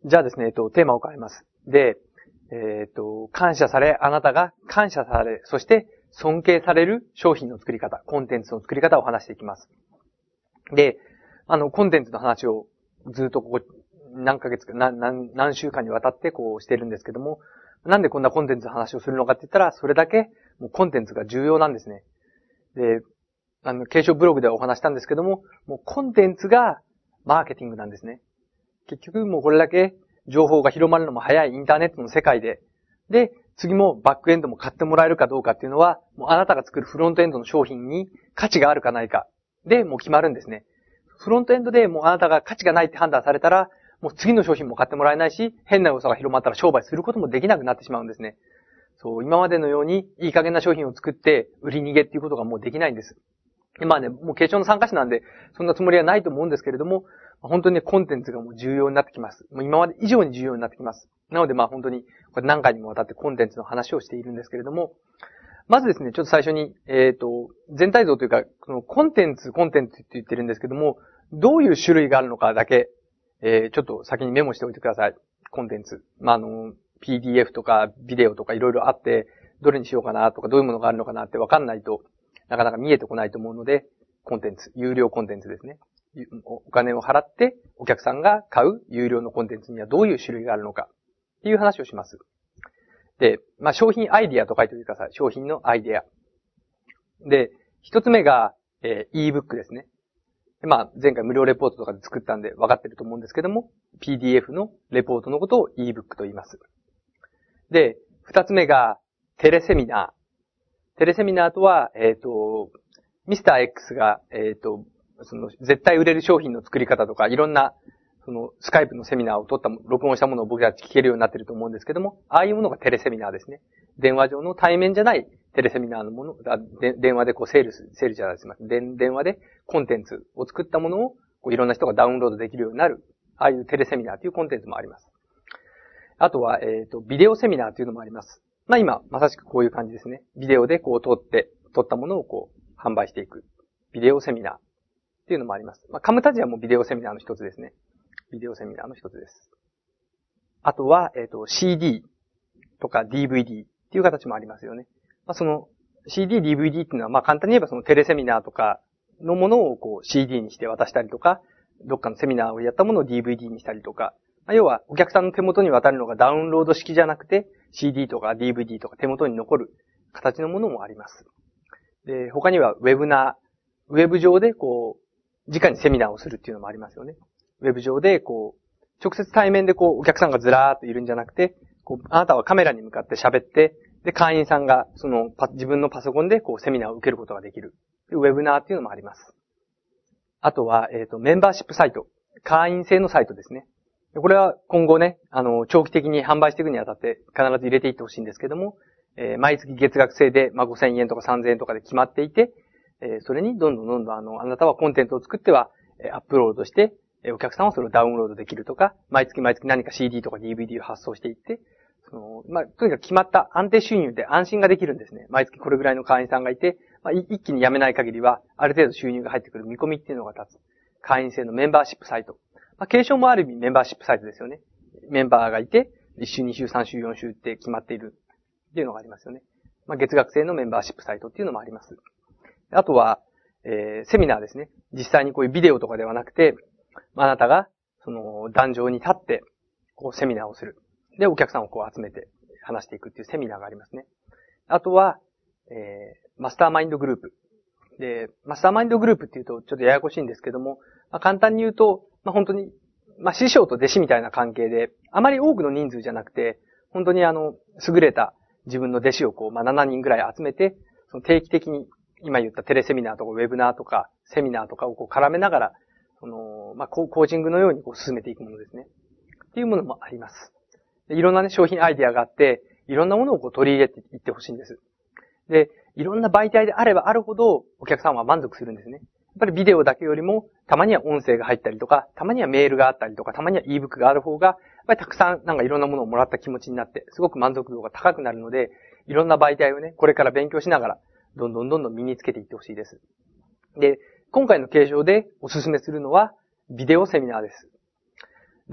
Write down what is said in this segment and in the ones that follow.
じゃあですね、テーマを変えます。で、あなたが感謝され、そして尊敬される商品の作り方、コンテンツの作り方を話していきます。で、コンテンツの話をずっと何ヶ月か、何週間にわたってしてるんですけども、なんでこんなコンテンツの話をするのかって言ったら、それだけもうコンテンツが重要なんですね。で、継承ブログではお話したんですけども、もうコンテンツがマーケティングなんですね。結局もうこれだけ情報が広まるのも早いインターネットの世界で、次もバックエンドも買ってもらえるかどうかっていうのは、もうあなたが作るフロントエンドの商品に価値があるかないかでもう決まるんですね。フロントエンドでもうあなたが価値がないって判断されたら、もう次の商品も買ってもらえないし、変な噂が広まったら商売することもできなくなってしまうんですね。そう、今までのようにいい加減な商品を作って売り逃げっていうことがもうできないんです。まあね、もう継承の参加者なんで、そんなつもりはないと思うんですけれども、本当にね、コンテンツがもう重要になってきます。もう今まで以上に重要になってきます。なのでまあ本当に、これ何回にもわたってコンテンツの話をしているんですけれども、まずですね、ちょっと最初に、全体像というか、このコンテンツって言ってるんですけども、どういう種類があるのかだけ、ちょっと先にメモしておいてください。コンテンツ。まあ、PDF とかビデオとかいろいろあって、どれにしようかなとか、どういうものがあるのかなってわかんないと、なかなか見えてこないと思うので、コンテンツ、有料コンテンツですね。お金を払ってお客さんが買う有料のコンテンツにはどういう種類があるのかっていう話をします。で、まあ、商品アイディアと書いておいてください。商品のアイディア。で、一つ目が、ebook ですね。まあ、前回無料レポートとかで作ったんで分かってると思うんですけども、PDF のレポートのことを ebook と言います。で、二つ目がテレセミナー。テレセミナーとは、ミスター X が、その絶対売れる商品の作り方とか、いろんな、スカイプのセミナーを録音したものを僕たち聞けるようになってると思うんですけども、ああいうものがテレセミナーですね。電話上の対面じゃないテレセミナーのもの、電話でセールじゃないですか。電話でコンテンツを作ったものをいろんな人がダウンロードできるようになる、ああいうテレセミナーというコンテンツもあります。あとは、ビデオセミナーというのもあります。まあ今、まさしくこういう感じですね。ビデオで撮ったものを販売していく。ビデオセミナーっていうのもあります。まあカムタジアもビデオセミナーの一つですね。ビデオセミナーの一つです。あとは、CD とか DVD っていう形もありますよね。まあその CD、DVD っていうのは、まあ簡単に言えばそのテレセミナーとかのものをCD にして渡したりとか、どっかのセミナーをやったものを DVD にしたりとか、まあ、要はお客さんの手元に渡るのがダウンロード式じゃなくて CD とか DVD とか手元に残る形のものもあります。で、他にはウェブ上で直にセミナーをするっていうのもありますよね。ウェブ上で直接対面でお客さんがずらーっといるんじゃなくて、あなたはカメラに向かって喋って、で、会員さんが自分のパソコンでセミナーを受けることができる。ウェブナーっていうのもあります。あとは、メンバーシップサイト。会員制のサイトですね。これは今後ね、長期的に販売していくにあたって必ず入れていってほしいんですけども、毎月月額制で、まあ、5000円とか3000円とかで決まっていて、それにどんどんあなたはコンテンツを作っては、アップロードして、お客さんはそれをダウンロードできるとか、毎月何か CD とか DVD を発送していって、まあ、とにかく決まった安定収入で安心ができるんですね。毎月これぐらいの会員さんがいて、まあ、一気に辞めない限りは、ある程度収入が入ってくる見込みっていうのが立つ。会員制のメンバーシップサイト。まあ、継承もある意味メンバーシップサイトですよね。メンバーがいて、1週、2週、3週、4週って決まっているっていうのがありますよね。まあ、月額制のメンバーシップサイトっていうのもあります。あとは、セミナーですね。実際にこういうビデオとかではなくて、あなたが、壇上に立って、セミナーをする。で、お客さんを集めて話していくっていうセミナーがありますね。あとは、マスターマインドグループ。で、マスターマインドグループっていうとちょっとややこしいんですけども、まあ、簡単に言うと、まあ、本当に、まあ、師匠と弟子みたいな関係で、あまり多くの人数じゃなくて、本当に優れた自分の弟子をまあ、7人ぐらい集めて、定期的に、今言ったテレセミナーとかウェブナーとかセミナーとかを絡めながら、まあ、コーチングのように進めていくものですね。っていうものもあります。でいろんなね、商品アイディアがあって、いろんなものを取り入れていってほしいんです。で、いろんな媒体であればあるほど、お客さんは満足するんですね。やっぱりビデオだけよりも、たまには音声が入ったりとか、たまにはメールがあったりとか、たまには ebook がある方が、やっぱりたくさんいろんなものをもらった気持ちになって、すごく満足度が高くなるので、いろんな媒体をね、これから勉強しながら、どんどん身につけていってほしいです。で、今回の継承でおすすめするのは、ビデオセミナーです。で、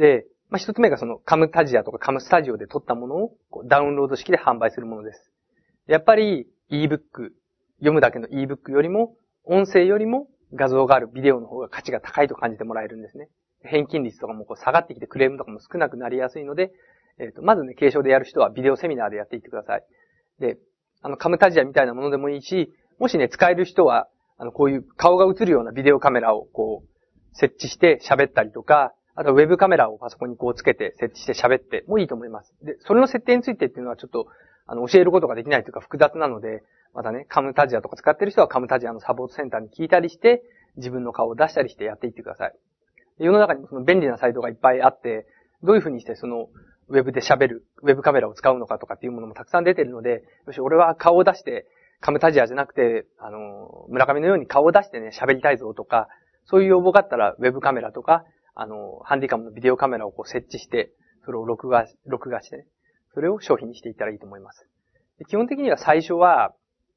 一つ目がそのカムタジアとかカムスタジオで撮ったものをダウンロード式で販売するものです。やっぱり ebook、読むだけの ebook よりも、音声よりも画像があるビデオの方が価値が高いと感じてもらえるんですね。返金率とかも下がってきてクレームとかも少なくなりやすいので、まずね、継承でやる人はビデオセミナーでやっていってください。で、カムタジアみたいなものでもいいし、もしね、使える人は、こういう顔が映るようなビデオカメラを設置して喋ったりとか、あとウェブカメラをパソコンにつけて設置して喋ってもいいと思います。で、それの設定についてっていうのはちょっと、教えることができないというか複雑なので、またね、カムタジアとか使ってる人はカムタジアのサポートセンターに聞いたりして、自分の顔を出したりしてやっていってください。世の中にもその便利なサイトがいっぱいあって、どういうふうにしてそのウェブで喋る、ウェブカメラを使うのかとかっていうものもたくさん出てるので、よし、俺は顔を出して、カムタジアじゃなくて、村上のように顔を出してね、喋りたいぞとか、そういう要望があったら、ウェブカメラとか、ハンディカムのビデオカメラを設置して、それを録画してね、それを商品にしていったらいいと思います。基本的には最初は、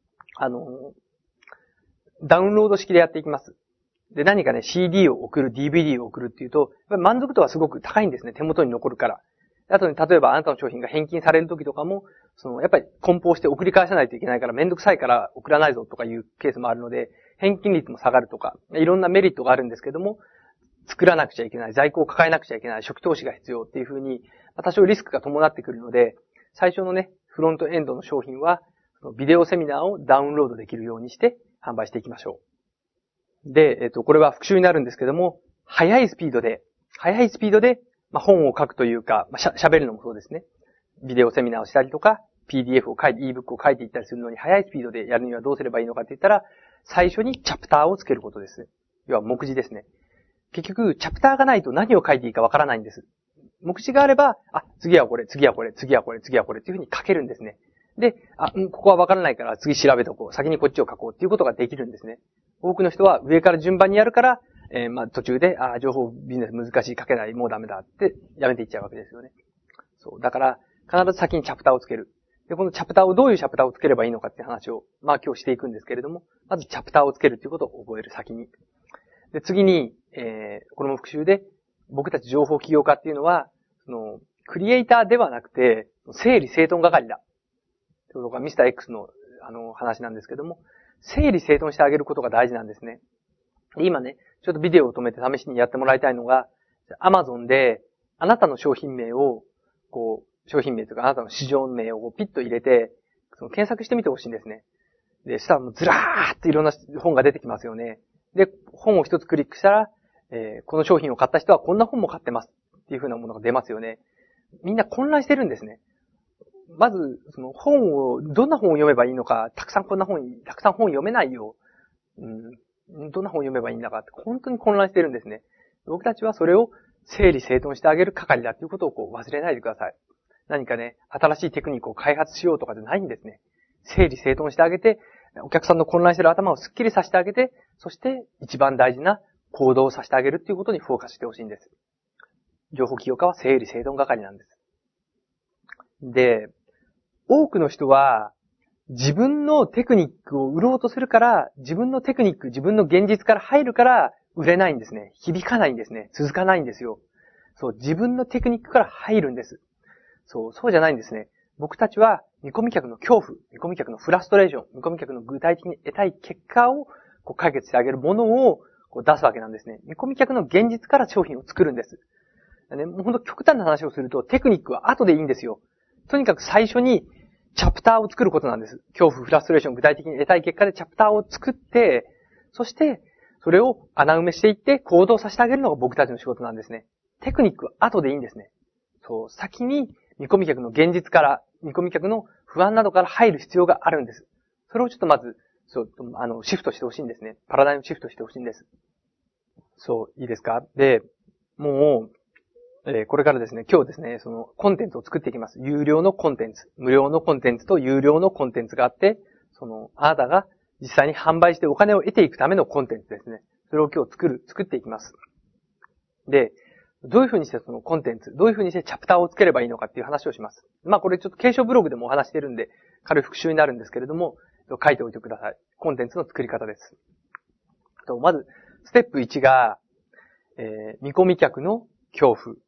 ダウンロード式でやっていきます。で、何かね、CD を送る、DVD を送るっていうと、やっぱり満足度はすごく高いんですね。手元に残るから。あとね、例えばあなたの商品が返金される時とかも、やっぱり梱包して送り返さないといけないからめんどくさいから送らないぞとかいうケースもあるので、返金率も下がるとか、いろんなメリットがあるんですけども、作らなくちゃいけない、在庫を抱えなくちゃいけない、初期投資が必要っていう風に、多少リスクが伴ってくるので、最初のね、フロントエンドの商品は、ビデオセミナーをダウンロードできるようにして販売していきましょう。で、これは復習になるんですけども、速いスピードで、本を書くというか、喋るのもそうですね。ビデオセミナーをしたりとか、PDF を書いて、ebook を書いていったりするのに速いスピードでやるにはどうすればいいのかって言ったら、最初にチャプターをつけることです。要は目次ですね。結局、チャプターがないと何を書いていいかわからないんです。目次があれば、次はこれっていう風に書けるんですね。で、ここはわからないから次調べとこう。先にこっちを書こうっていうことができるんですね。多くの人は上から順番にやるから、途中で、情報ビジネス難しい、書けない、もうダメだってやめていっちゃうわけですよね。そう。だから、必ず先にチャプターをつける。で、このチャプターをどういうチャプターをつければいいのかっていう話を、今日していくんですけれども、まずチャプターをつけるっていうことを覚える、先に。で、次に、これも復習で、僕たち情報起業家っていうのは、クリエイターではなくて、整理整頓係だ。ということがミスター X の、話なんですけども、整理整頓してあげることが大事なんですね。で、今ね、ちょっとビデオを止めて試しにやってもらいたいのが、Amazon で、あなたの商品名を、商品名というかあなたの市場名をピッと入れて、検索してみてほしいんですね。で、そしたらもうずらーっといろんな本が出てきますよね。で、本を一つクリックしたら、この商品を買った人はこんな本も買ってますっていう風なものが出ますよね。みんな混乱してるんですね。まず、どんな本を読めばいいのか、たくさん本読めないよ。どんな本を読めばいいんだかって、本当に混乱してるんですね。僕たちはそれを整理整頓してあげる係だっていうことを忘れないでください。何かね、新しいテクニックを開発しようとかじゃないんですね。整理整頓してあげて、お客さんの混乱している頭をスッキリさせてあげて、そして一番大事な行動をさせてあげるっていうことにフォーカスしてほしいんです。情報起業家は整理整頓係なんです。で、多くの人は自分のテクニックを売ろうとするから、自分のテクニック、自分の現実から入るから売れないんですね。響かないんですね。続かないんですよ。そう、自分のテクニックから入るんです。そうじゃないんですね。僕たちは見込み客の恐怖、見込み客のフラストレーション、見込み客の具体的に得たい結果を解決してあげるものを出すわけなんですね。見込み客の現実から商品を作るんです。ね、もう本当極端な話をするとテクニックは後でいいんですよ。とにかく最初にチャプターを作ることなんです。恐怖、フラストレーション、具体的に得たい結果でチャプターを作って、そしてそれを穴埋めしていって行動させてあげるのが僕たちの仕事なんですね。テクニックは後でいいんですね。そう、先に見込み客の現実から、見込み客の不安などから入る必要があるんです。それをちょっとまず、シフトしてほしいんですね。パラダイムシフトしてほしいんです。そう、いいですか？で、もう、これからですね、今日ですね、コンテンツを作っていきます。有料のコンテンツ、無料のコンテンツと有料のコンテンツがあって、あなたが実際に販売してお金を得ていくためのコンテンツですね。それを今日作っていきます。で、どういうふうにしてコンテンツ、どういうふうにしてチャプターをつければいいのかっていう話をします。これちょっと継承ブログでもお話してるんで、軽い復習になるんですけれども、書いておいてください。コンテンツの作り方です。まず、ステップ1が、見込み客の恐怖。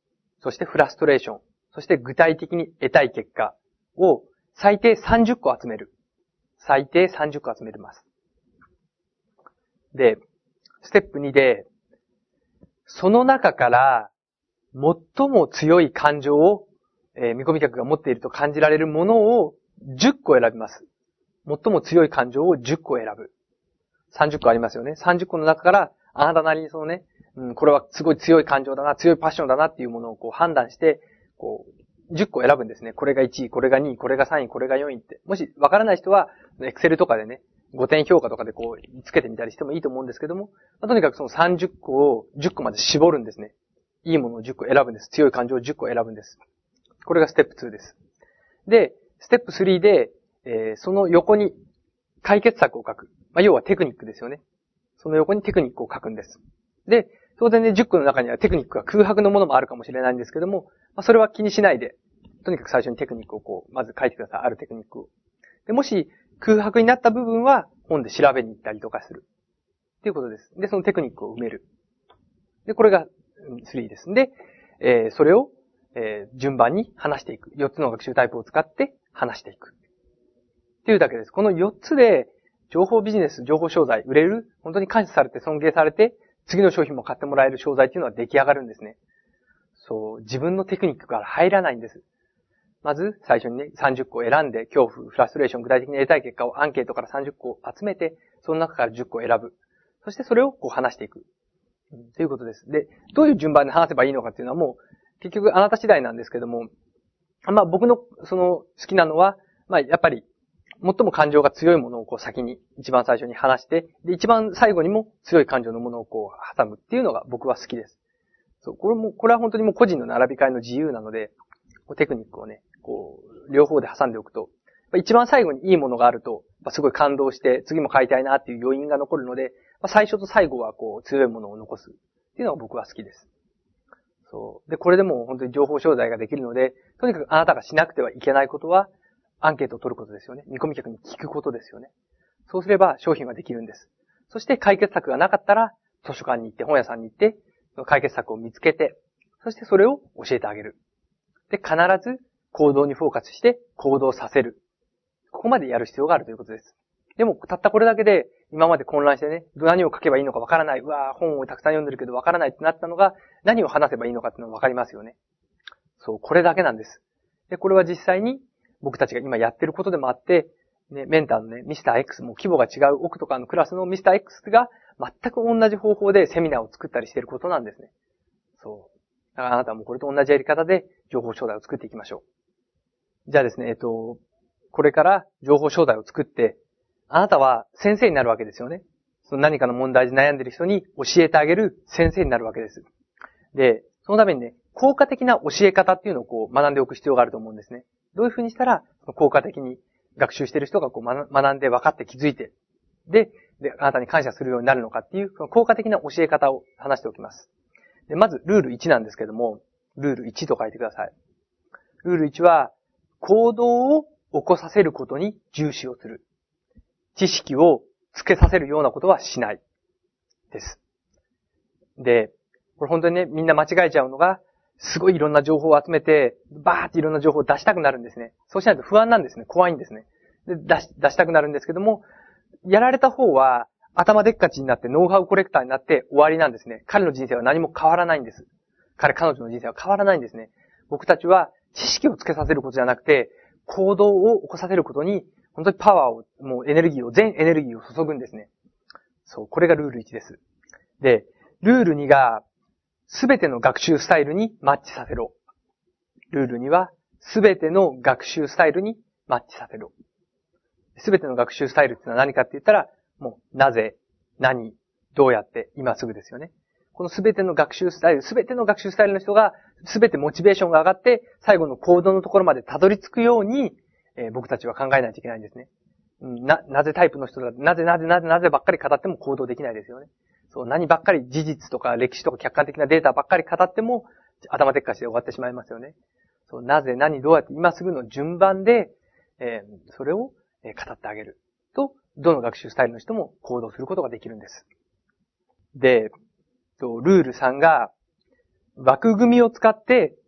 そしてフラストレーション、そして具体的に得たい結果を最低30個集める。最低30個集めます。で、ステップ2で、その中から最も強い感情を、見込み客が持っていると感じられるものを10個選びます。最も強い感情を10個選ぶ。30個ありますよね。30個の中から、あなたなりにそのね、これはすごい強い感情だな、強いパッションだなっていうものをこう判断して、こう、10個選ぶんですね。これが1位、これが2位、これが3位、これが4位って。もしわからない人は、Excel とかでね、5点評価とかでこう、つけてみたりしてもいいと思うんですけども、とにかくその30個を10個まで絞るんですね。いいものを10個選ぶんです。強い感情を10個選ぶんです。これがステップ2です。で、ステップ3で、その横に解決策を書く。要はテクニックですよね。その横にテクニックを書くんです。で、当然ね、10個の中にはテクニックが空白のものもあるかもしれないんですけども、それは気にしないで、とにかく最初にテクニックをこう、まず書いてください。あるテクニックを。で、もし空白になった部分は本で調べに行ったりとかする。っていうことです。で、そのテクニックを埋める。で、これが3です。で、それを、順番に話していく。4つの学習タイプを使って話していく。っていうだけです。この4つで、情報ビジネス、情報商材、売れる、本当に感謝されて尊敬されて、次の商品も買ってもらえる商材っていうのは出来上がるんですね。そう、自分のテクニックから入らないんです。まず、最初にね、30個選んで、恐怖、フラストレーション、具体的に得たい結果をアンケートから30個集めて、その中から10個選ぶ。そしてそれをこう話していく。ということです。で、どういう順番で話せばいいのかっていうのはもう、結局あなた次第なんですけども、僕のその好きなのは、やっぱり、最も感情が強いものをこう先に、一番最初に話して、で、一番最後にも強い感情のものをこう挟むっていうのが僕は好きです。そう、これは本当にもう個人の並び替えの自由なので、テクニックをね、こう、両方で挟んでおくと、一番最後にいいものがあると、すごい感動して、次も買いたいなっていう余韻が残るので、最初と最後はこう、強いものを残すっていうのが僕は好きです。そう。で、これでも本当に情報商材ができるので、とにかくあなたがしなくてはいけないことは、アンケートを取ることですよね。見込み客に聞くことですよね。そうすれば商品はできるんです。そして解決策がなかったら、図書館に行って、本屋さんに行って、解決策を見つけて、そしてそれを教えてあげる。で、必ず行動にフォーカスして行動させる。ここまでやる必要があるということです。でも、たったこれだけで、今まで混乱してね、何を書けばいいのかわからない。本をたくさん読んでるけどわからないってなったのが、何を話せばいいのかっていうのがわかりますよね。そう、これだけなんです。で、これは実際に僕たちが今やってることでもあって、ね、メンターのね、ミスター X も規模が違う奥とかのクラスのミスター X が全く同じ方法でセミナーを作ったりしていることなんですね。そう。だからあなたもこれと同じやり方で情報商材を作っていきましょう。じゃあですね、これから情報商材を作って、あなたは先生になるわけですよね。その何かの問題で悩んでいる人に教えてあげる先生になるわけです。で、そのためにね、効果的な教え方っていうのをこう学んでおく必要があると思うんですね。どういうふうにしたら効果的に学習している人がこう学んで分かって気づいて、で、あなたに感謝するようになるのかっていう効果的な教え方を話しておきます。で、まずルール1なんですけども、ルール1と書いてください。ルール1は、行動を起こさせることに重視をする。知識をつけさせるようなことはしない。です。で、これ本当にね、みんな間違えちゃうのが、すごいいろんな情報を集めて、バーっていろんな情報を出したくなるんですね。そうしないと不安なんですね。怖いんですね。で、出したくなるんですけども、やられた方は、頭でっかちになってノウハウコレクターになって終わりなんですね。彼の人生は何も変わらないんです。彼女の人生は変わらないんですね。僕たちは知識をつけさせることじゃなくて、行動を起こさせることに、本当にパワーを、もう全エネルギーを注ぐんですね。そう、これがルール1です。で、ルール2が、すべての学習スタイルにマッチさせろ。ルール2は、すべての学習スタイルにマッチさせろ。すべての学習スタイルってのは何かって言ったら、もう、なぜ、何、どうやって、今すぐですよね。このすべての学習スタイルの人が、すべてモチベーションが上がって、最後の行動のところまでたどり着くように、僕たちは考えないといけないんですね。なぜタイプの人だ、なぜばっかり語っても行動できないですよね。そう、何ばっかり事実とか歴史とか客観的なデータばっかり語っても、頭でっかちで終わってしまいますよね。そう、なぜ、何、どうやって、今すぐの順番で、それを語ってあげると、どの学習スタイルの人も行動することができるんです。で、ルール3が、枠組みを使って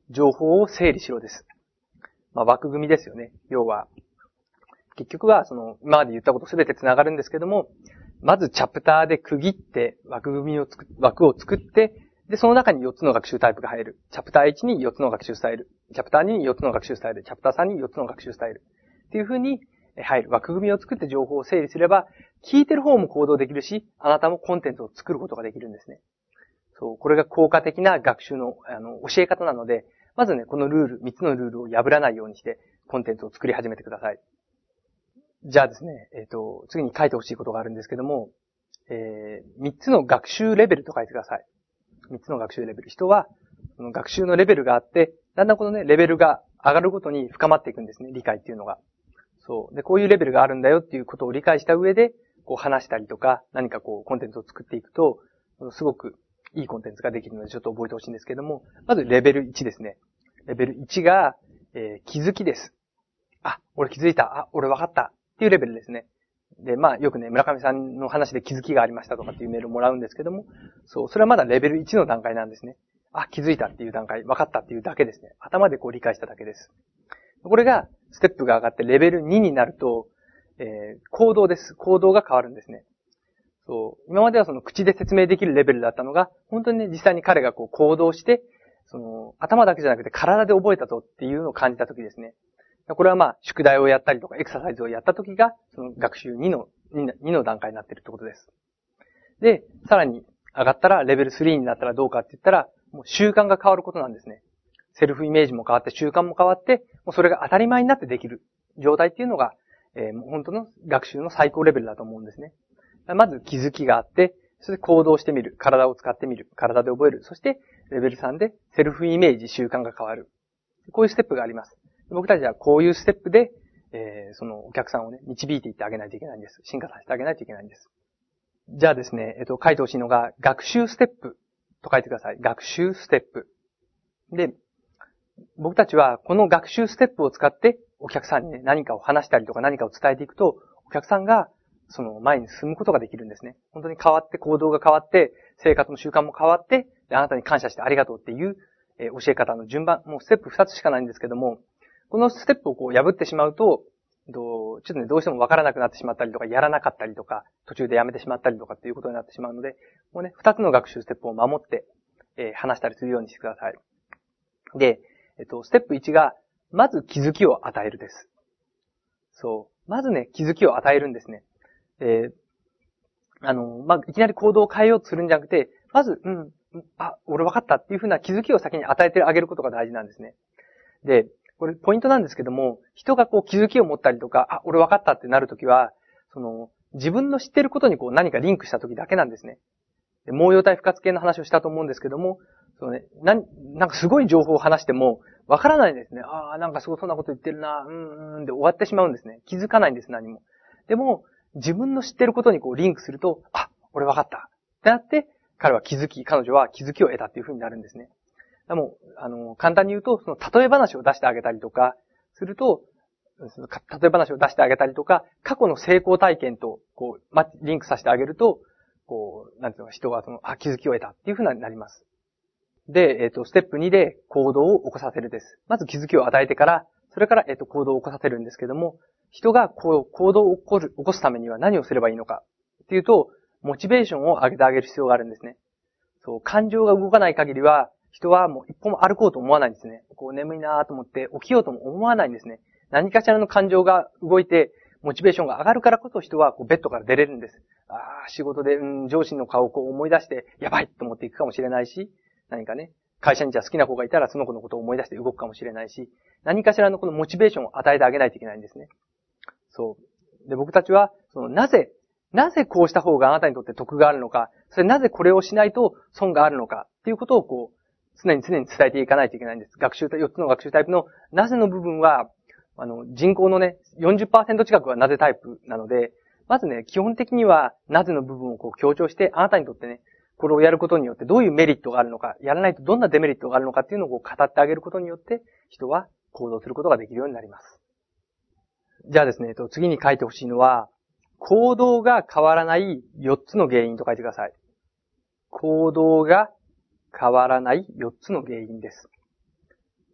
情報を整理しろです。枠組みですよね。要は、結局は今まで言ったことすべて繋がるんですけども、まずチャプターで区切って枠を作って、で、その中に4つの学習タイプが入る。チャプター1に4つの学習スタイル。チャプター2に4つの学習スタイル。チャプター3に4つの学習スタイル。っていう風に入る。枠組みを作って情報を整理すれば、聞いてる方も行動できるし、あなたもコンテンツを作ることができるんですね。そう、これが効果的な学習の、教え方なので、まずね、このルール、3つのルールを破らないようにして、コンテンツを作り始めてください。じゃあですね、次に書いてほしいことがあるんですけども、3つの学習レベルと書いてください。3つの学習レベル。人は、その学習のレベルがあって、だんだんこのね、レベルが上がるごとに深まっていくんですね、理解っていうのが。そう。で、こういうレベルがあるんだよっていうことを理解した上で、こう話したりとか、何かこうコンテンツを作っていくと、すごくいいコンテンツができるのでちょっと覚えてほしいんですけども、まずレベル1ですね。レベル1が、気づきです。あ、俺気づいた。あ、俺分かった。っていうレベルですね。で、よくね、村上さんの話で気づきがありましたとかっていうメールをもらうんですけども、そう、それはまだレベル1の段階なんですね。あ、気づいたっていう段階、分かったっていうだけですね。頭でこう理解しただけです。これが、ステップが上がってレベル2になると、行動です。行動が変わるんですね。そう、今まではその口で説明できるレベルだったのが、本当にね、実際に彼がこう行動して、頭だけじゃなくて体で覚えたとっていうのを感じたときですね。これは宿題をやったりとかエクササイズをやったときが、その学習2の段階になっているってことです。で、さらに上がったらレベル3になったらどうかって言ったら、もう習慣が変わることなんですね。セルフイメージも変わって習慣も変わって、もうそれが当たり前になってできる状態っていうのが、もう本当の学習の最高レベルだと思うんですね。まず気づきがあって、そして行動してみる。体を使ってみる。体で覚える。そして、レベル3でセルフイメージ、習慣が変わる。こういうステップがあります。僕たちはこういうステップで、そのお客さんをね、導いていってあげないといけないんです。進化させてあげないといけないんです。じゃあですね、書いてほしいのが、学習ステップと書いてください。学習ステップ。で、僕たちはこの学習ステップを使って、お客さんにね、何かを話したりとか何かを伝えていくと、お客さんがその前に進むことができるんですね。本当に変わって、行動が変わって、生活の習慣も変わって、あなたに感謝してありがとうっていう、教え方の順番、もうステップ2つしかないんですけども、このステップをこう破ってしまうと、ちょっとね、どうしてもわからなくなってしまったりとか、やらなかったりとか、途中でやめてしまったりとかっていうことになってしまうので、もうね、2つの学習ステップを守って、話したりするようにしてください。で、ステップ1が、まず気づきを与えるです。そう。まずね、気づきを与えるんですね。いきなり行動を変えようとするんじゃなくて、まず、俺分かったっていうふうな気づきを先に与えてあげることが大事なんですね。で、これポイントなんですけども、人がこう気づきを持ったりとか、俺分かったってなるときは、自分の知ってることにこう何かリンクしたときだけなんですね。で、毛様体不活系の話をしたと思うんですけども、なんかすごい情報を話しても、分からないんですね。なんかすごいそんなこと言ってるな、で終わってしまうんですね。気づかないんです、何も。でも、自分の知ってることにこうリンクすると、俺分かった。ってなって、彼女は気づきを得たっていう風になるんですね。でも、簡単に言うと、その例え話を出してあげたりとか、すると、例え話を出してあげたりとか、過去の成功体験と、こう、リンクさせてあげると、こう、なんていうの、人が気づきを得たっていう風になります。で、ステップ2で行動を起こさせるです。まず気づきを与えてから、それから、行動を起こさせるんですけども、人がこう、行動を起こすためには何をすればいいのかっていうと、モチベーションを上げてあげる必要があるんですね。そう、感情が動かない限りは、人はもう一歩も歩こうと思わないんですね。こう眠いなと思って起きようとも思わないんですね。何かしらの感情が動いて、モチベーションが上がるからこそ人はこうベッドから出れるんです。仕事で、上司の顔をこう思い出して、やばいと思っていくかもしれないし、何かね、会社にじゃあ好きな子がいたらその子のことを思い出して動くかもしれないし、何かしらのこのモチベーションを与えてあげないといけないんですね。そう。で、僕たちは、なぜこうした方があなたにとって得があるのか、それなぜこれをしないと損があるのかっていうことをこう、常に伝えていかないといけないんです。4つの学習タイプのなぜの部分は、人口のね、40% 近くはなぜタイプなので、まずね、基本的にはなぜの部分をこう強調して、あなたにとってね、これをやることによってどういうメリットがあるのか、やらないとどんなデメリットがあるのかっていうのをこう語ってあげることによって、人は行動することができるようになります。じゃあですね、次に書いてほしいのは、行動が変わらない4つの原因と書いてください。行動が変わらない4つの原因です。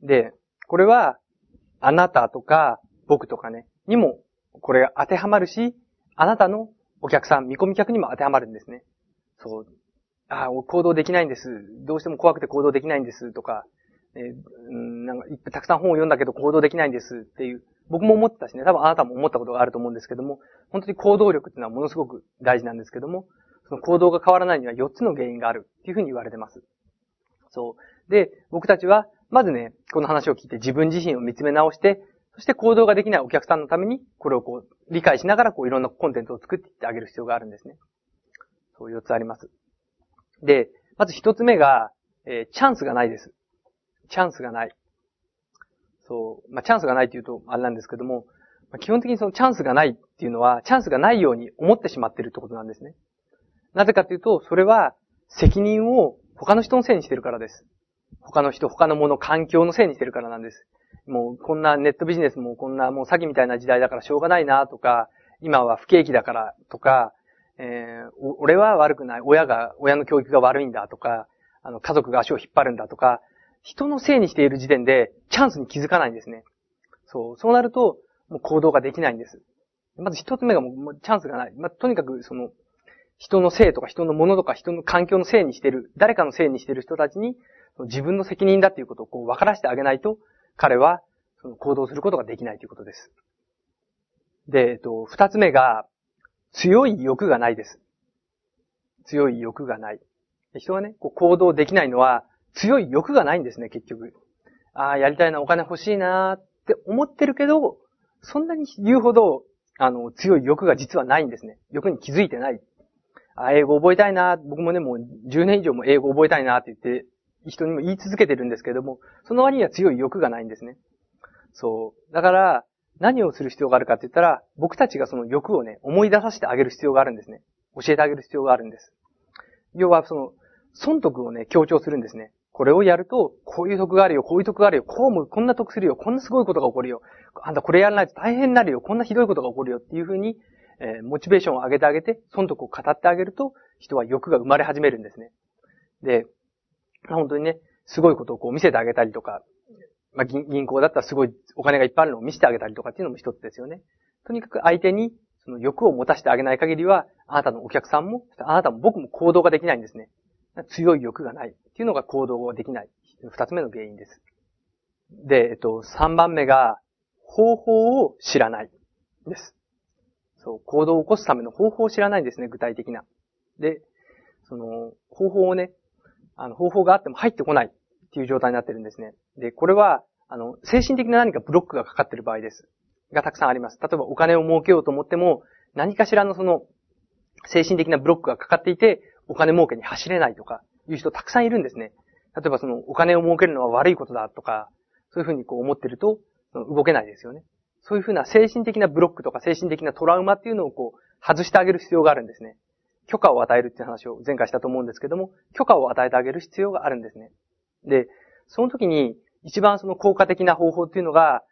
で、これは、あなたとか、僕とかね、にも、これが当てはまるし、あなたのお客さん、見込み客にも当てはまるんですね。そう。行動できないんです。どうしても怖くて行動できないんですとか、なんか、たくさん本を読んだけど行動できないんですっていう、僕も思ってたしね、多分あなたも思ったことがあると思うんですけども、本当に行動力っていうのはものすごく大事なんですけども、その行動が変わらないには4つの原因があるっていうふうに言われてます。そう。で、僕たちは、まずね、この話を聞いて自分自身を見つめ直して、そして行動ができないお客さんのために、これを理解しながらいろんなコンテンツを作っていってあげる必要があるんですね。そう4つあります。で、まず1つ目が、チャンスがないです。チャンスがない。そう。チャンスがないっていうと、あれなんですけども、基本的にそのチャンスがないっていうのは、チャンスがないように思ってしまってるってことなんですね。なぜかというと、それは、責任を他の人のせいにしてるからです。他の人、他のもの、環境のせいにしてるからなんです。もう、こんなネットビジネスもこんなもう詐欺みたいな時代だからしょうがないなとか、今は不景気だからとか、俺は悪くない。親の教育が悪いんだとか、家族が足を引っ張るんだとか、人のせいにしている時点でチャンスに気づかないんですね。そうなると、もう行動ができないんです。まず一つ目がもうチャンスがない。とにかく人のせいとか人のものとか人の環境のせいにしてる、誰かのせいにしてる人たちに自分の責任だっていうことを分からせてあげないと、彼は行動することができないということです。で、二つ目が、強い欲がないです。強い欲がない。人はね、行動できないのは、強い欲がないんですね、結局。やりたいな、お金欲しいなって思ってるけど、そんなに言うほど、強い欲が実はないんですね。欲に気づいてない。英語覚えたいな、僕もね、もう10年以上も英語覚えたいなって言って、人にも言い続けてるんですけども、その割には強い欲がないんですね。そう。だから、何をする必要があるかって言ったら、僕たちがその欲をね、思い出させてあげる必要があるんですね。教えてあげる必要があるんです。要は損得をね、強調するんですね。これをやると、こういう得があるよ、こういう得があるよ、こんな得するよ、こんなすごいことが起こるよ。あんたこれやらないと大変になるよ、こんなひどいことが起こるよっていうふうに、モチベーションを上げてあげて、損得を語ってあげると、人は欲が生まれ始めるんですね。で、本当にね、すごいことを見せてあげたりとか、銀行だったらすごいお金がいっぱいあるのを見せてあげたりとかっていうのも一つですよね。とにかく相手にその欲を持たせてあげない限りは、あなたのお客さんも、あなたも僕も行動ができないんですね。強い欲がないっていうのが行動ができない。二つ目の原因です。で、三番目が、方法を知らないです。そう、行動を起こすための方法を知らないんですね、具体的な。で、方法をね、方法があっても入ってこないっていう状態になってるんですね。で、これは、精神的な何かブロックがかかっている場合です。がたくさんあります。例えばお金を儲けようと思っても、何かしらの精神的なブロックがかかっていて、お金儲けに走れないとか、いう人たくさんいるんですね。例えばお金を儲けるのは悪いことだとか、そういうふうに思ってると、動けないですよね。そういうふうな精神的なブロックとか精神的なトラウマっていうのを外してあげる必要があるんですね。許可を与えるっていう話を前回したと思うんですけども、許可を与えてあげる必要があるんですね。で、その時に一番効果的な方法っていうのが、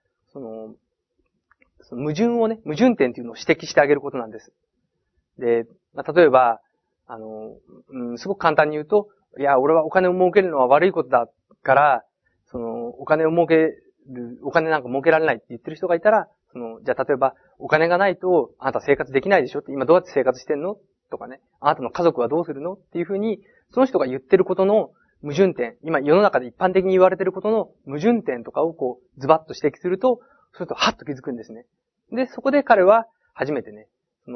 矛盾点っていうのを指摘してあげることなんです。で、例えば、すごく簡単に言うと、いや、俺はお金を儲けるのは悪いことだから、お金なんか儲けられないって言ってる人がいたら、じゃあ例えば、お金がないと、あなた生活できないでしょって、今どうやって生活してんのとかね、あなたの家族はどうするのっていうふうに、その人が言ってることの矛盾点、今世の中で一般的に言われていることの矛盾点とかをズバッと指摘すると、そうするとハッと気づくんですね。で、そこで彼は初めてね、ブ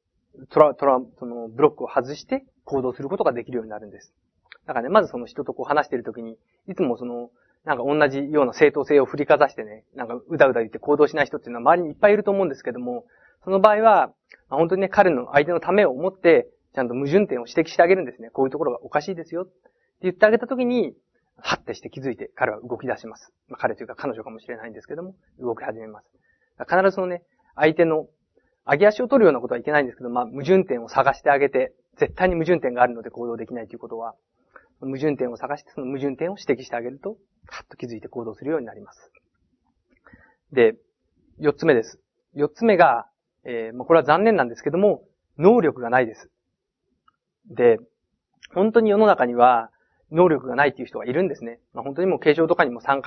ロックを外して行動することができるようになるんです。だからね、まず人と話しているときに、いつもなんか同じような正当性を振りかざしてね、なんかうだうだ言って行動しない人っていうのは周りにいっぱいいると思うんですけども、その場合は、本当にね、相手のためを思って、ちゃんと矛盾点を指摘してあげるんですね。こういうところがおかしいですよ。って言ってあげたときに、はってして気づいて彼は動き出します。彼というか彼女かもしれないんですけども、動き始めます。必ず相手の上げ足を取るようなことはいけないんですけど、矛盾点を探してあげて、絶対に矛盾点があるので行動できないということは、矛盾点を探して、その矛盾点を指摘してあげると、はっと気づいて行動するようになります。で、四つ目です。四つ目が、これは残念なんですけども、能力がないです。で、本当に世の中には、能力がないっていう人がいるんですね。本当にもう継承とかにも参加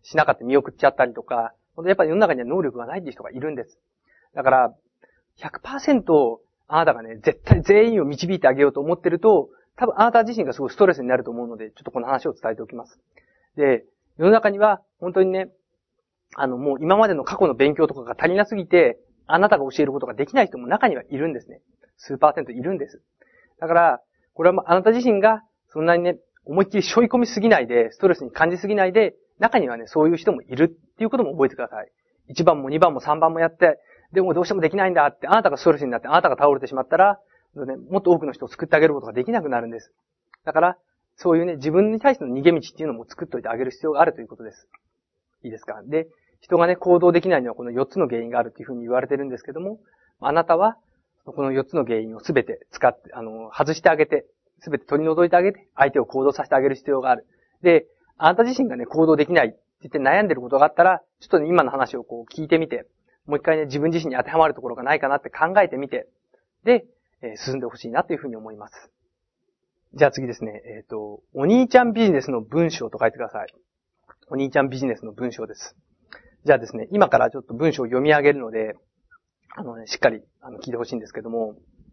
しなかった見送っちゃったりとか、やっぱり世の中には能力がないっていう人がいるんです。だから、100% あなたがね、絶対全員を導いてあげようと思ってると、多分あなた自身がすごいストレスになると思うので、ちょっとこの話を伝えておきます。で、世の中には本当にね、もう今までの過去の勉強とかが足りなすぎて、あなたが教えることができない人も中にはいるんですね。数パーセントいるんです。だから、これはあなた自身がそんなにね、思いっきり背負い込みすぎないで、ストレスに感じすぎないで、中にはね、そういう人もいるっていうことも覚えてください。1番も2番も3番もやって、でもどうしてもできないんだって、あなたがストレスになって、あなたが倒れてしまったら、もっと多くの人を救ってあげることができなくなるんです。だから、そういうね、自分に対しての逃げ道っていうのも作っといてあげる必要があるということです。いいですか？で、人がね、行動できないのはこの4つの原因があるというふうに言われてるんですけども、あなたは、この4つの原因をすべて使って、外してあげて、すべて取り除いてあげて、相手を行動させてあげる必要がある。で、あなた自身がね、行動できないって言って悩んでることがあったら、ちょっとね、今の話をこう聞いてみて、もう一回ね、自分自身に当てはまるところがないかなって考えてみて、で、進んでほしいなというふうに思います。じゃあ次ですね、お兄ちゃんビジネスの文章と書いてください。お兄ちゃんビジネスの文章です。じゃあですね、今からちょっと文章を読み上げるので、しっかり聞いてほしいんですけども、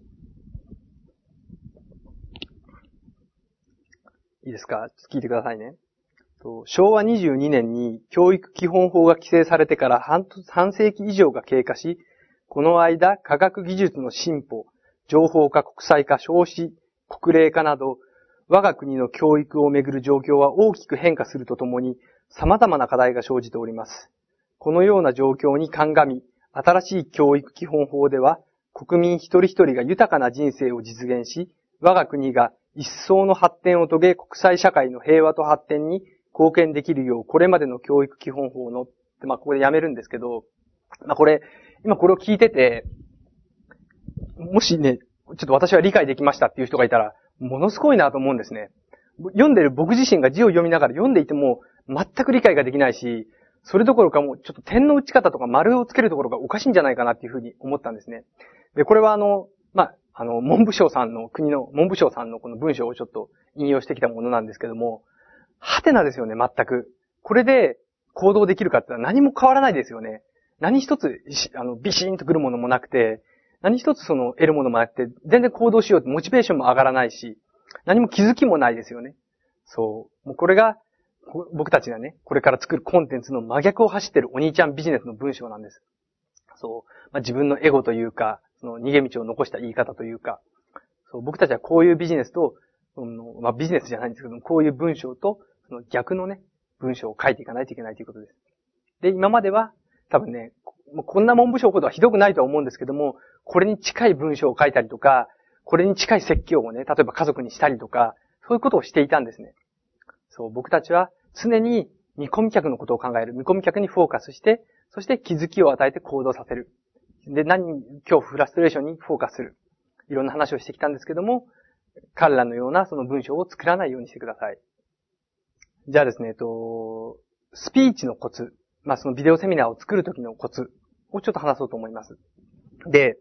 いいですか？聞いてくださいね。昭和22年に教育基本法が規定されてから半世紀以上が経過し、この間科学技術の進歩、情報化、国際化、少子、国齢化など、我が国の教育をめぐる状況は大きく変化するとともに、様々な課題が生じております。このような状況に鑑み、新しい教育基本法では、国民一人一人が豊かな人生を実現し、我が国が一層の発展を遂げ、国際社会の平和と発展に貢献できるよう、これまでの教育基本法の、ここでやめるんですけど、今これを聞いてて、もしね、ちょっと私は理解できましたっていう人がいたら、ものすごいなと思うんですね。読んでる僕自身が字を読みながら読んでいても、全く理解ができないし、それどころかもうちょっと点の打ち方とか丸をつけるところがおかしいんじゃないかなっていうふうに思ったんですね。で、これは文部省さんのこの文章をちょっと引用してきたものなんですけども、はてなですよね、全く。これで行動できるかってのは何も変わらないですよね。何一つ、ビシーンと来るものもなくて、何一つ得るものもなくて、全然行動しようってモチベーションも上がらないし、何も気づきもないですよね。そう。もうこれが、僕たちがね、これから作るコンテンツの真逆を走ってるお兄ちゃんビジネスの文章なんです。そう。自分のエゴというか、その逃げ道を残した言い方というか、そう、僕たちはこういうビジネスと、ビジネスじゃないんですけども、こういう文章と、その逆のね、文章を書いていかないといけないということです。で、今までは、多分ね、こんな文部省ほどはひどくないとは思うんですけども、これに近い文章を書いたりとか、これに近い説教をね、例えば家族にしたりとか、そういうことをしていたんですね。そう、僕たちは常に見込み客のことを考える。見込み客にフォーカスして、そして気づきを与えて行動させる。で、恐怖、フラストレーションにフォーカスする。いろんな話をしてきたんですけども、彼らのようなその文章を作らないようにしてください。じゃあですね、スピーチのコツ。そのビデオセミナーを作るときのコツをちょっと話そうと思います。で、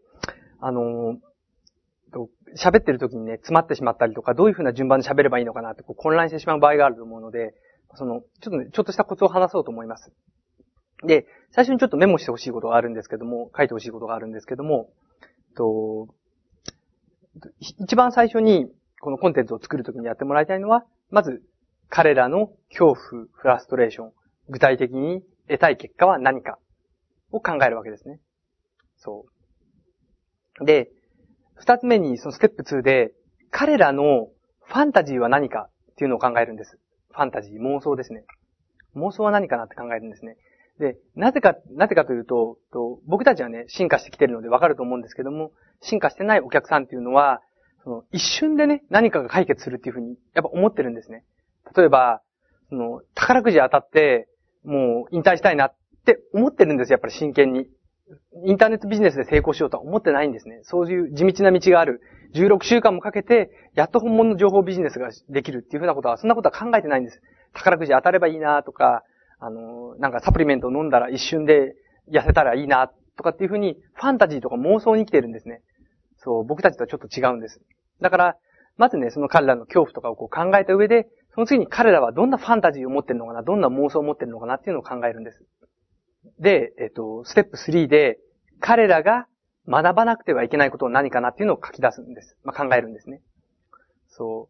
喋ってるときにね、詰まってしまったりとか、どういうふうな順番で喋ればいいのかなって混乱してしまう場合があると思うので、ちょっとしたコツを話そうと思います。で、最初にちょっとメモしてほしいことがあるんですけども、書いてほしいことがあるんですけども、一番最初にこのコンテンツを作るときにやってもらいたいのは、まず、彼らの恐怖、フラストレーション、具体的に得たい結果は何かを考えるわけですね。そう。で、二つ目にそのステップ2で、彼らのファンタジーは何かっていうのを考えるんです。ファンタジー、妄想ですね。妄想は何かなって考えるんですね。で、なぜかというと、僕たちはね、進化してきてるのでわかると思うんですけども、進化してないお客さんっていうのは、一瞬でね、何かが解決するっていうふうに、やっぱ思ってるんですね。例えば、宝くじ当たって、もう引退したいなって思ってるんですよ、やっぱり真剣に。インターネットビジネスで成功しようとは思ってないんですね。そういう地道な道がある。16週間もかけて、やっと本物の情報ビジネスができるっていうふうなことは、そんなことは考えてないんです。宝くじ当たればいいなとか、なんかサプリメントを飲んだら一瞬で痩せたらいいなとかっていうふうに、ファンタジーとか妄想に生きてるんですね。そう、僕たちとはちょっと違うんです。だから、まずね、その彼らの恐怖とかを考えた上で、 その次に彼らはどんなファンタジーを持ってるのかな、どんな妄想を持ってるのかなっていうのを考えるんです。で、ステップ3で、彼らが学ばなくてはいけないことは何かなっていうのを書き出すんです。考えるんですね。そう。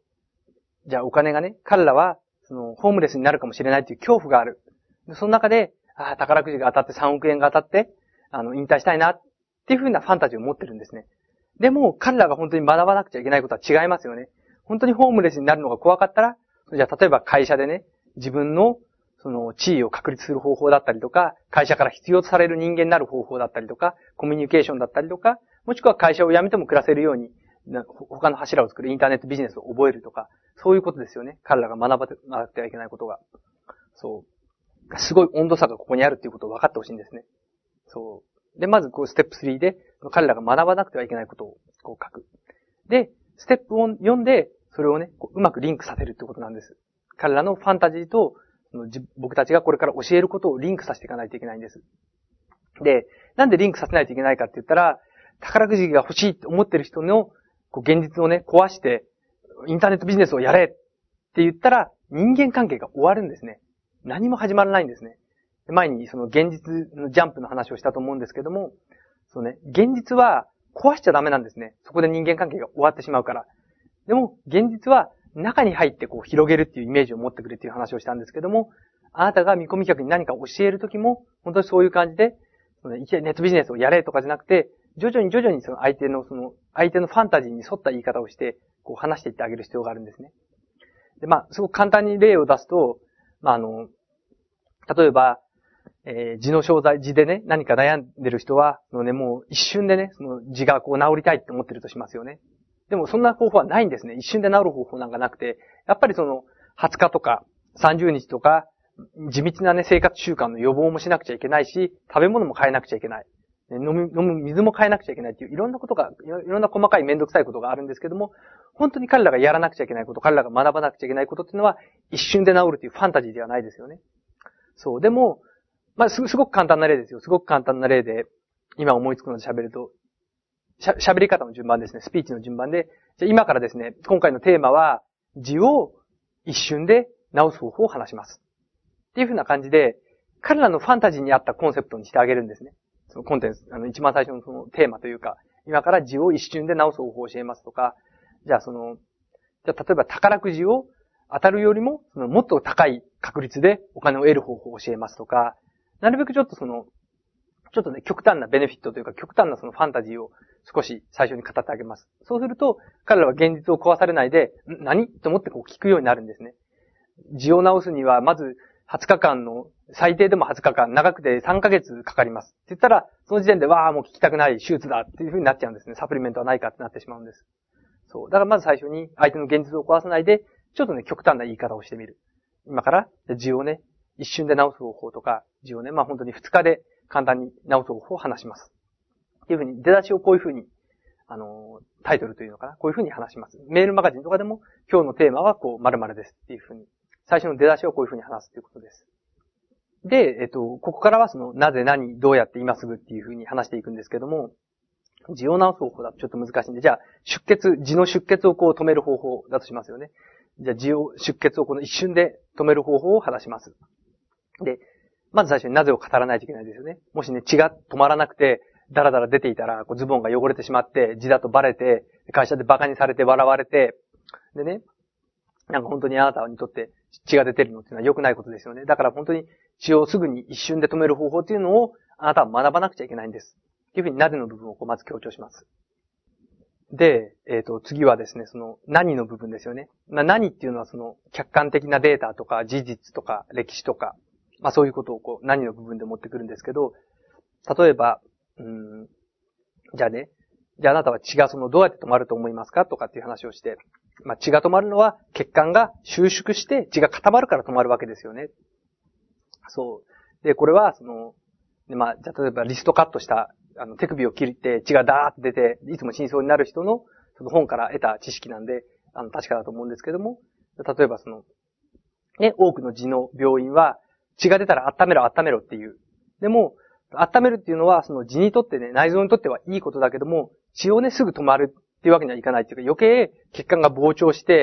じゃあお金がね、彼らは、ホームレスになるかもしれないという恐怖がある。その中で、宝くじが当たって3億円が当たって、引退したいなっていうふうなファンタジーを持ってるんですね。でも、彼らが本当に学ばなくちゃいけないことは違いますよね。本当にホームレスになるのが怖かったら、じゃあ例えば会社でね、自分の地位を確立する方法だったりとか、会社から必要とされる人間になる方法だったりとか、コミュニケーションだったりとか、もしくは会社を辞めても暮らせるように、他の柱を作るインターネットビジネスを覚えるとか、そういうことですよね。彼らが学ばなくてはいけないことが。そう。すごい温度差がここにあるっていうことを分かってほしいんですね。そう。で、まずステップ3で、彼らが学ばなくてはいけないことを書く。で、ステップ4で、それをね、うまくリンクさせるってことなんです。彼らのファンタジーと、僕たちがこれから教えることをリンクさせていかないといけないんです。で、なんでリンクさせないといけないかって言ったら、宝くじが欲しいって思ってる人の現実をね、壊して、インターネットビジネスをやれって言ったら、人間関係が終わるんですね。何も始まらないんですね。前に現実のジャンプの話をしたと思うんですけども、現実は壊しちゃダメなんですね。そこで人間関係が終わってしまうから。でも、現実は中に入って広げるっていうイメージを持ってくれっていう話をしたんですけども、あなたが見込み客に何か教えるときも、本当にそういう感じで、いきなりネットビジネスをやれとかじゃなくて、徐々に相手のファンタジーに沿った言い方をして、話していってあげる必要があるんですね。で、すごく簡単に例を出すと、例えば、痔でね、何か悩んでる人は、もう一瞬でね、痔が治りたいって思ってるとしますよね。でもそんな方法はないんですね。一瞬で治る方法なんかなくて、やっぱり20日とか30日とか、地道なね、生活習慣の予防もしなくちゃいけないし、食べ物も変えなくちゃいけない。飲む水も変えなくちゃいけないっていう、いろんなことが、いろんな細かいめんどくさいことがあるんですけども、本当に彼らがやらなくちゃいけないこと、彼らが学ばなくちゃいけないことっていうのは、一瞬で治るというファンタジーではないですよね。そう。でも、すごく簡単な例ですよ。すごく簡単な例で、今思いつくので喋ると、喋り方の順番ですね。スピーチの順番で。じゃ今からですね、今回のテーマは、痔を一瞬で治す方法を話します。っていう風な感じで、彼らのファンタジーに合ったコンセプトにしてあげるんですね。そのコンテンツ、一番最初のテーマというか、今から痔を一瞬で治す方法を教えますとか、じゃあ例えば宝くじを当たるよりも、もっと高い確率でお金を得る方法を教えますとか、なるべくちょっとね、極端なベネフィットというか、極端なファンタジーを少し最初に語ってあげます。そうすると、彼らは現実を壊されないで、何と思って聞くようになるんですね。痔を治すには、まず20日間の、最低でも20日間、長くて3ヶ月かかります。って言ったら、その時点で、もう聞きたくない、手術だっていう風になっちゃうんですね。サプリメントはないかってなってしまうんです。そう。だからまず最初に、相手の現実を壊さないで、ちょっとね、極端な言い方をしてみる。今から、痔をね、一瞬で治す方法とか、痔をね、本当に2日で簡単に治す方法を話します。っていう風に、出だしをこういう風に、タイトルというのかな、こういう風に話します。メールマガジンとかでも、今日のテーマは〇〇ですっていう風に、最初の出だしをこういう風に話すということです。で、ここからはなぜ何、どうやって今すぐっていう風に話していくんですけども、痔を治す方法だとちょっと難しいんで、じゃあ、痔の出血を止める方法だとしますよね。じゃあ、出血を一瞬で止める方法を話します。で、まず最初になぜを語らないといけないですよね。もしね、血が止まらなくて、だらだら出ていたら、ズボンが汚れてしまって、痔だとバレて、会社でバカにされて笑われて、でね、本当にあなたにとって血が出てるのっていうのは良くないことですよね。だから本当に血をすぐに一瞬で止める方法っていうのを、あなたは学ばなくちゃいけないんです。っていうふうになぜの部分をまず強調します。で、次はですね、何の部分ですよね。何っていうのは客観的なデータとか事実とか歴史とか、そういうことを何の部分で持ってくるんですけど、例えば、じゃああなたは血がどうやって止まると思いますかとかっていう話をして、血が止まるのは血管が収縮して血が固まるから止まるわけですよね。そう。で、これはじゃあ例えばリストカットした手首を切って血がダーって出て、いつも真相になる人の本から得た知識なんで、確かだと思うんですけども、例えば多くの痔の病院は血が出たら温めろっていう。でも、温めるっていうのは痔にとってね、内臓にとってはいいことだけども、血をね、すぐ止まるっていうわけにはいかないっていうか、余計血管が膨張して、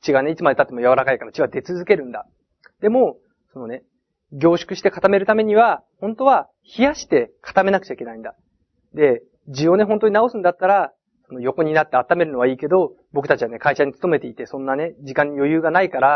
血がね、いつまで経っても柔らかいから血は出続けるんだ。でも、そのね、凝縮して固めるためには、本当は冷やして固めなくちゃいけないんだ。で、痔をね、本当に治すんだったら、その横になって温めるのはいいけど、僕たちはね、会社に勤めていて、そんなね、時間に余裕がないから、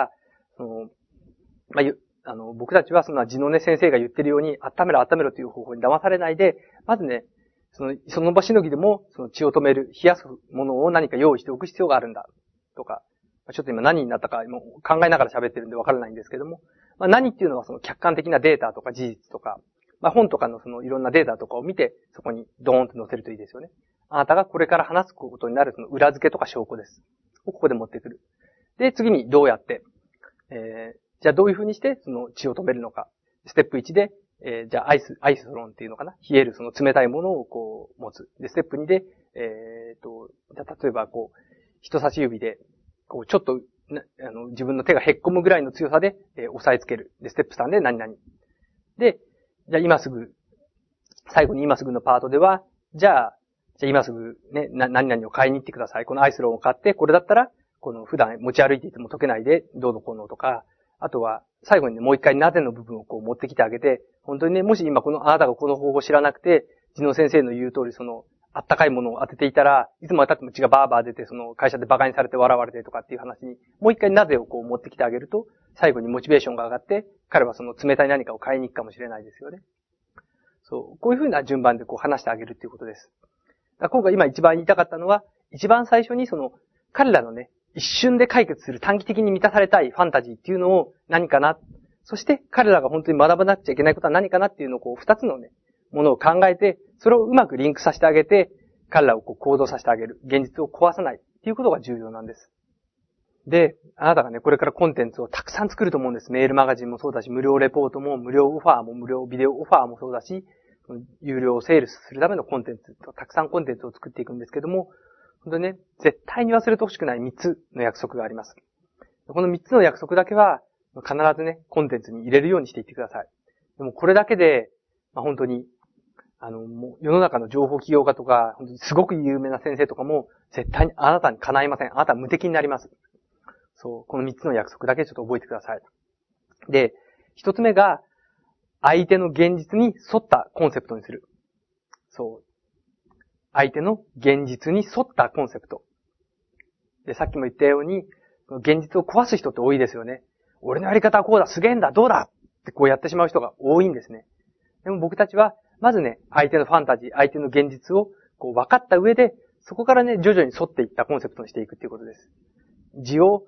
僕たちはそんな痔のね、先生が言ってるように、温めろという方法に騙されないで、まずね、その場しのぎでも、その血を止める、冷やすものを何か用意しておく必要があるんだ。とか、ちょっと今何になったか今考えながら喋ってるんでわからないんですけども、何っていうのはその客観的なデータとか事実とか、本とかのそのいろんなデータとかを見て、そこにドーンと載せるといいですよね。あなたがこれから話すことになるその裏付けとか証拠です。ここで持ってくる。で、次にどうやって、じゃあどういうふうにしてその血を止めるのか。ステップ1で、じゃあアイスソロンっていうのかな。冷えるその冷たいものをこう持つ。で、ステップ2で、じゃあ例えばこう、人差し指で、こうちょっと、自分の手がへっこむぐらいの強さで、押さえつける。で、ステップ3で何々。で、じゃあ今すぐ、最後に今すぐのパートでは、じゃあ今すぐね、何々を買いに行ってください。このアイスロンを買って、これだったら、この普段持ち歩いていても溶けないで、どうのこうのとか、あとは、最後にね、もう一回なぜの部分をこう持ってきてあげて、本当にね、もし今あなたがこの方法を知らなくて、痔の先生の言う通り、あったかいものを当てていたら、いつまで経っても血がバーバー出て、会社で馬鹿にされて笑われてとかっていう話に、もう一回なぜをこう持ってきてあげると、最後にモチベーションが上がって、彼は冷たい何かを買いに行くかもしれないですよね。そう、こういう風な順番でこう話してあげるっていうことです。今回今一番言いたかったのは、一番最初に彼らのね、一瞬で解決する短期的に満たされたいファンタジーっていうのを何かな。そして彼らが本当に学ばなくちゃいけないことは何かなっていうのをこう二つのね、ものを考えて、それをうまくリンクさせてあげて、彼らをこう行動させてあげる。現実を壊さないっていうことが重要なんです。で、あなたがね、これからコンテンツをたくさん作ると思うんです。メールマガジンもそうだし、無料レポートも、無料オファーも、無料ビデオオファーもそうだし、有料をセールスするためのコンテンツ、たくさんコンテンツを作っていくんですけども、本当にね、絶対に忘れてほしくない3つの約束があります。この3つの約束だけは、必ずね、コンテンツに入れるようにしていってください。でもこれだけで、本当に、もう世の中の情報起業家とか、本当にすごく有名な先生とかも、絶対にあなたに叶いません。あなたは無敵になります。そう、この3つの約束だけちょっと覚えてください。で、1つ目が、相手の現実に沿ったコンセプトにする。そう。相手の現実に沿ったコンセプト。で、さっきも言ったように、現実を壊す人って多いですよね。俺のやり方はこうだ、すげえんだ、どうだってこうやってしまう人が多いんですね。でも僕たちは、まずね、相手のファンタジー、相手の現実をこう分かった上で、そこからね、徐々に沿っていったコンセプトにしていくっていうことです。痔を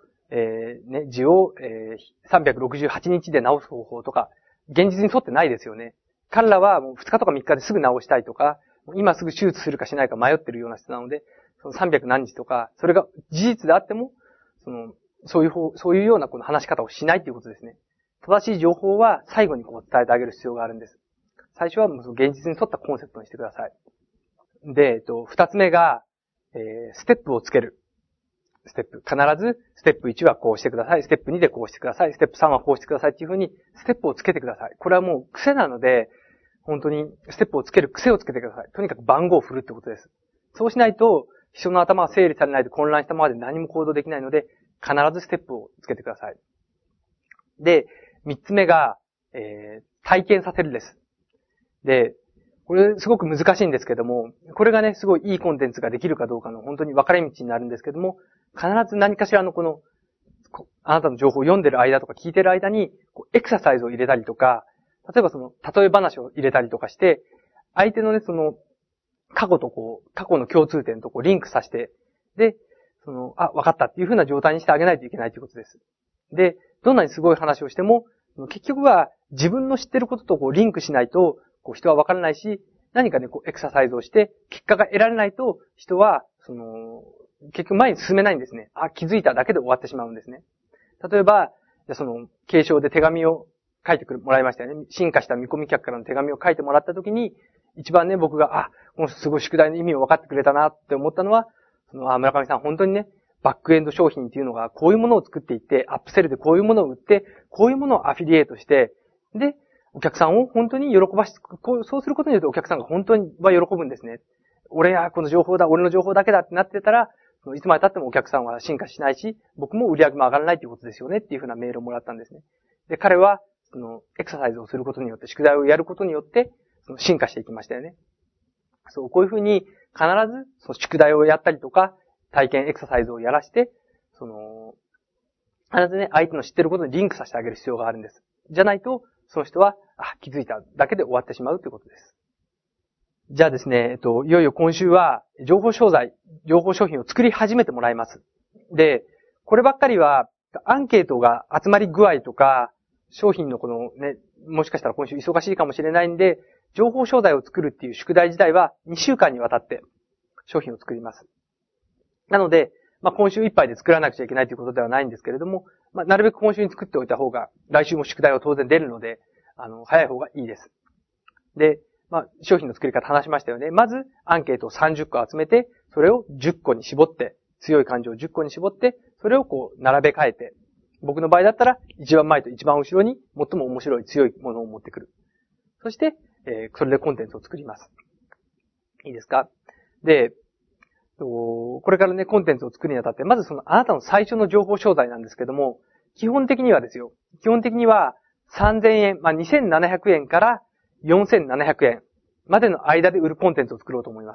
368日で治す方法とか、現実に沿ってないですよね。彼らはもう2日とか3日ですぐ治したいとか、今すぐ手術するかしないか迷ってるような人なので、その300何日とか、それが事実であっても、そういうようなこの話し方をしないということですね。正しい情報は最後にこう伝えてあげる必要があるんです。最初はもう現実に沿ったコンセプトにしてください。で、2つ目が、ステップをつける。ステップ。必ず、ステップ1はこうしてください。ステップ2でこうしてください。ステップ3はこうしてくださいっていう風に、ステップをつけてください。これはもう癖なので、本当にステップをつける癖をつけてください。とにかく番号を振るってことです。そうしないと、人の頭は整理されないで混乱したままで何も行動できないので、必ずステップをつけてください。で、3つ目が、体験させるです。で、これすごく難しいんですけども、これがね、すごいいいコンテンツができるかどうかの本当に分かれ道になるんですけども、必ず何かしらのあなたの情報を読んでる間とか聞いてる間に、エクササイズを入れたりとか、例えば例え話を入れたりとかして、相手のね、過去の共通点とリンクさせて、で、分かったっていう風な状態にしてあげないといけないということです。で、どんなにすごい話をしても、結局は自分の知ってることとリンクしないと、人は分からないし、何かね、エクササイズをして、結果が得られないと、人は、結局前に進めないんですね。気づいただけで終わってしまうんですね。例えば、継承で手紙を書いてもらいましたよね。進化した見込み客からの手紙を書いてもらったときに、一番ね、僕が、このすごい宿題の意味を分かってくれたなって思ったのは、村上さん本当にね、バックエンド商品っていうのが、こういうものを作っていって、アップセルでこういうものを売って、こういうものをアフィリエイトして、で、お客さんを本当に喜ばし、そうすることによってお客さんが本当には喜ぶんですね。俺はこの情報だ、俺の情報だけだってなってたら、 いつまで経ってもお客さんは進化しないし、僕も売り上げも上がらないということですよねっていうふうなメールをもらったんですね。で、彼は、エクササイズをすることによって、宿題をやることによって、進化していきましたよね。そう、こういうふうに、必ず、宿題をやったりとか、体験エクササイズをやらして、必ずね、相手の知ってることにリンクさせてあげる必要があるんです。じゃないと、その人は、気づいただけで終わってしまうということです。じゃあですね、いよいよ今週は、情報商品を作り始めてもらいます。で、こればっかりは、アンケートが集まり具合とか、商品のもしかしたら今週忙しいかもしれないんで、情報商材を作るっていう宿題自体は2週間にわたって商品を作ります。なので、今週いっぱいで作らなくちゃいけないということではないんですけれども、なるべく今週に作っておいた方が、来週も宿題は当然出るので、早い方がいいです。で、商品の作り方話しましたよね。まず、アンケートを30個集めて、それを10個に絞って、強い感情を10個に絞って、それを並べ替えて、僕の場合だったら、一番前と一番後ろに、最も面白い強いものを持ってくる。そして、それでコンテンツを作ります。いいですか？で、これからね、コンテンツを作るにあたって、まずあなたの最初の情報商材なんですけども、基本的には3000円、2700円から4700円までの間で売るコンテンツを作ろうと思います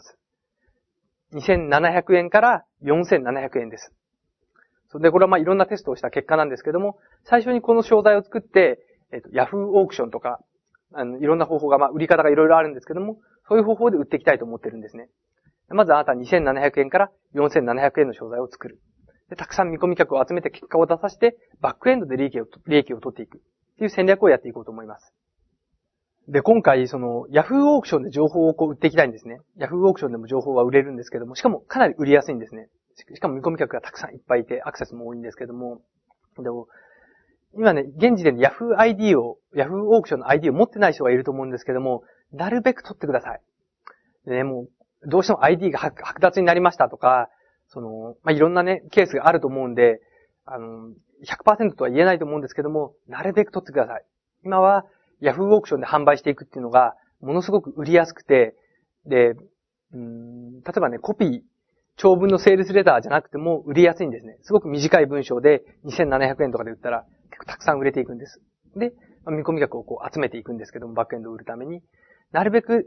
。2700円から4700円です。で、これはいろんなテストをした結果なんですけども、最初にこの商材を作って、Yahoo オークションとか、いろんな方法が、売り方がいろいろあるんですけども、そういう方法で売っていきたいと思ってるんですね。まずあなたは2700円から4700円の商材を作る。で、たくさん見込み客を集めて結果を出させて、バックエンドで利益を取っていくっていう戦略をやっていこうと思います。で、今回、Yahoo オークションで情報を売っていきたいんですね。Yahoo オークションでも情報は売れるんですけども、しかもかなり売りやすいんですね。しかも見込み客がたくさんいっぱいいて、アクセスも多いんですけども、でも、今ね、現時点で Yahoo オークションの ID を持ってない人がいると思うんですけども、なるべく取ってください。でね、もう、どうしても ID が剥奪になりましたとか、いろんなね、ケースがあると思うんで、100% とは言えないと思うんですけども、なるべく取ってください。今は、Yahoo オークションで販売していくっていうのが、ものすごく売りやすくて、で、例えばね、長文のセールスレターじゃなくても売りやすいんですね。すごく短い文章で2700円とかで売ったら結構たくさん売れていくんです。で、見込み客を集めていくんですけども、バックエンドを売るために、なるべく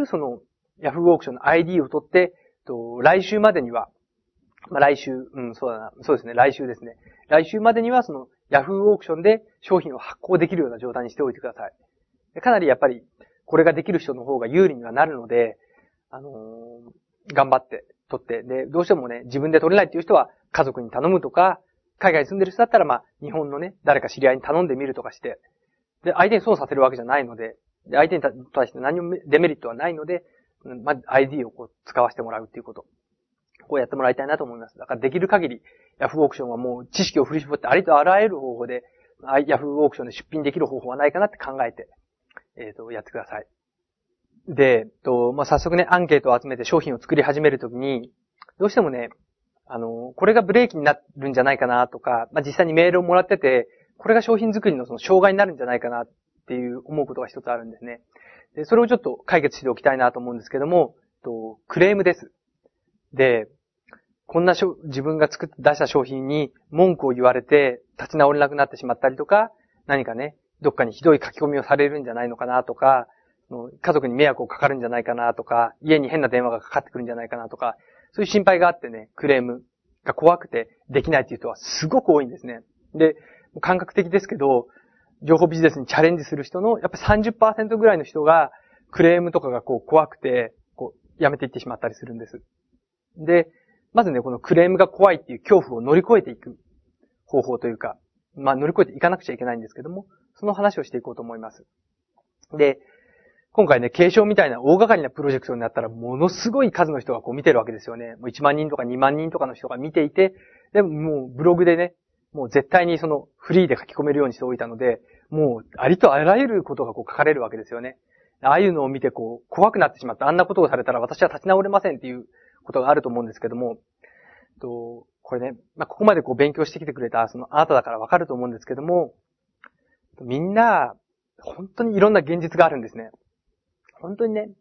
Yahoo オークションの ID を取って、来週までには、来週ですね。来週までにはYahoo オークションで商品を発行できるような状態にしておいてください。かなりやっぱり、これができる人の方が有利にはなるので、頑張って取って、で、どうしてもね、自分で取れないっていう人は家族に頼むとか、海外に住んでる人だったら日本のね、誰か知り合いに頼んでみるとかして、で、相手に損させるわけじゃないので、相手に対して何もデメリットはないので、まず ID を使わせてもらうっていうこと。やってもらいたいなと思います。だからできる限り、Yahoo オークションはもう知識を振り絞ってありとあらゆる方法で、Yahoo オークションで出品できる方法はないかなって考えて、やってください。で、早速ね、アンケートを集めて商品を作り始めるときに、どうしてもね、これがブレーキになるんじゃないかなとか、実際にメールをもらってて、これが商品作りの障害になるんじゃないかなっていう思うことが一つあるんですね。で、それをちょっと解決しておきたいなと思うんですけども、クレームです。で、こんな自分が作って出した商品に文句を言われて立ち直れなくなってしまったりとか、何かね、どっかにひどい書き込みをされるんじゃないのかなとか、家族に迷惑をかかるんじゃないかなとか、家に変な電話がかかってくるんじゃないかなとか、そういう心配があってね、クレームが怖くてできないっていう人はすごく多いんですね。で、感覚的ですけど、情報ビジネスにチャレンジする人のやっぱ 30% ぐらいの人がクレームとかが怖くて、やめていってしまったりするんです。で、まずね、このクレームが怖いっていう恐怖を乗り越えていく方法というか、乗り越えていかなくちゃいけないんですけども、その話をしていこうと思います。で、今回ね、継承みたいな大掛かりなプロジェクトになったら、ものすごい数の人が見てるわけですよね。もう1万人とか2万人とかの人が見ていて、でももうブログでね、もう絶対にフリーで書き込めるようにしておいたので、もうありとあらゆることが書かれるわけですよね。ああいうのを見て怖くなってしまった。あんなことをされたら私は立ち直れませんっていうことがあると思うんですけども、これね、ここまで勉強してきてくれたあなただからわかると思うんですけども、みんな、本当にいろんな現実があるんですね。本当にね、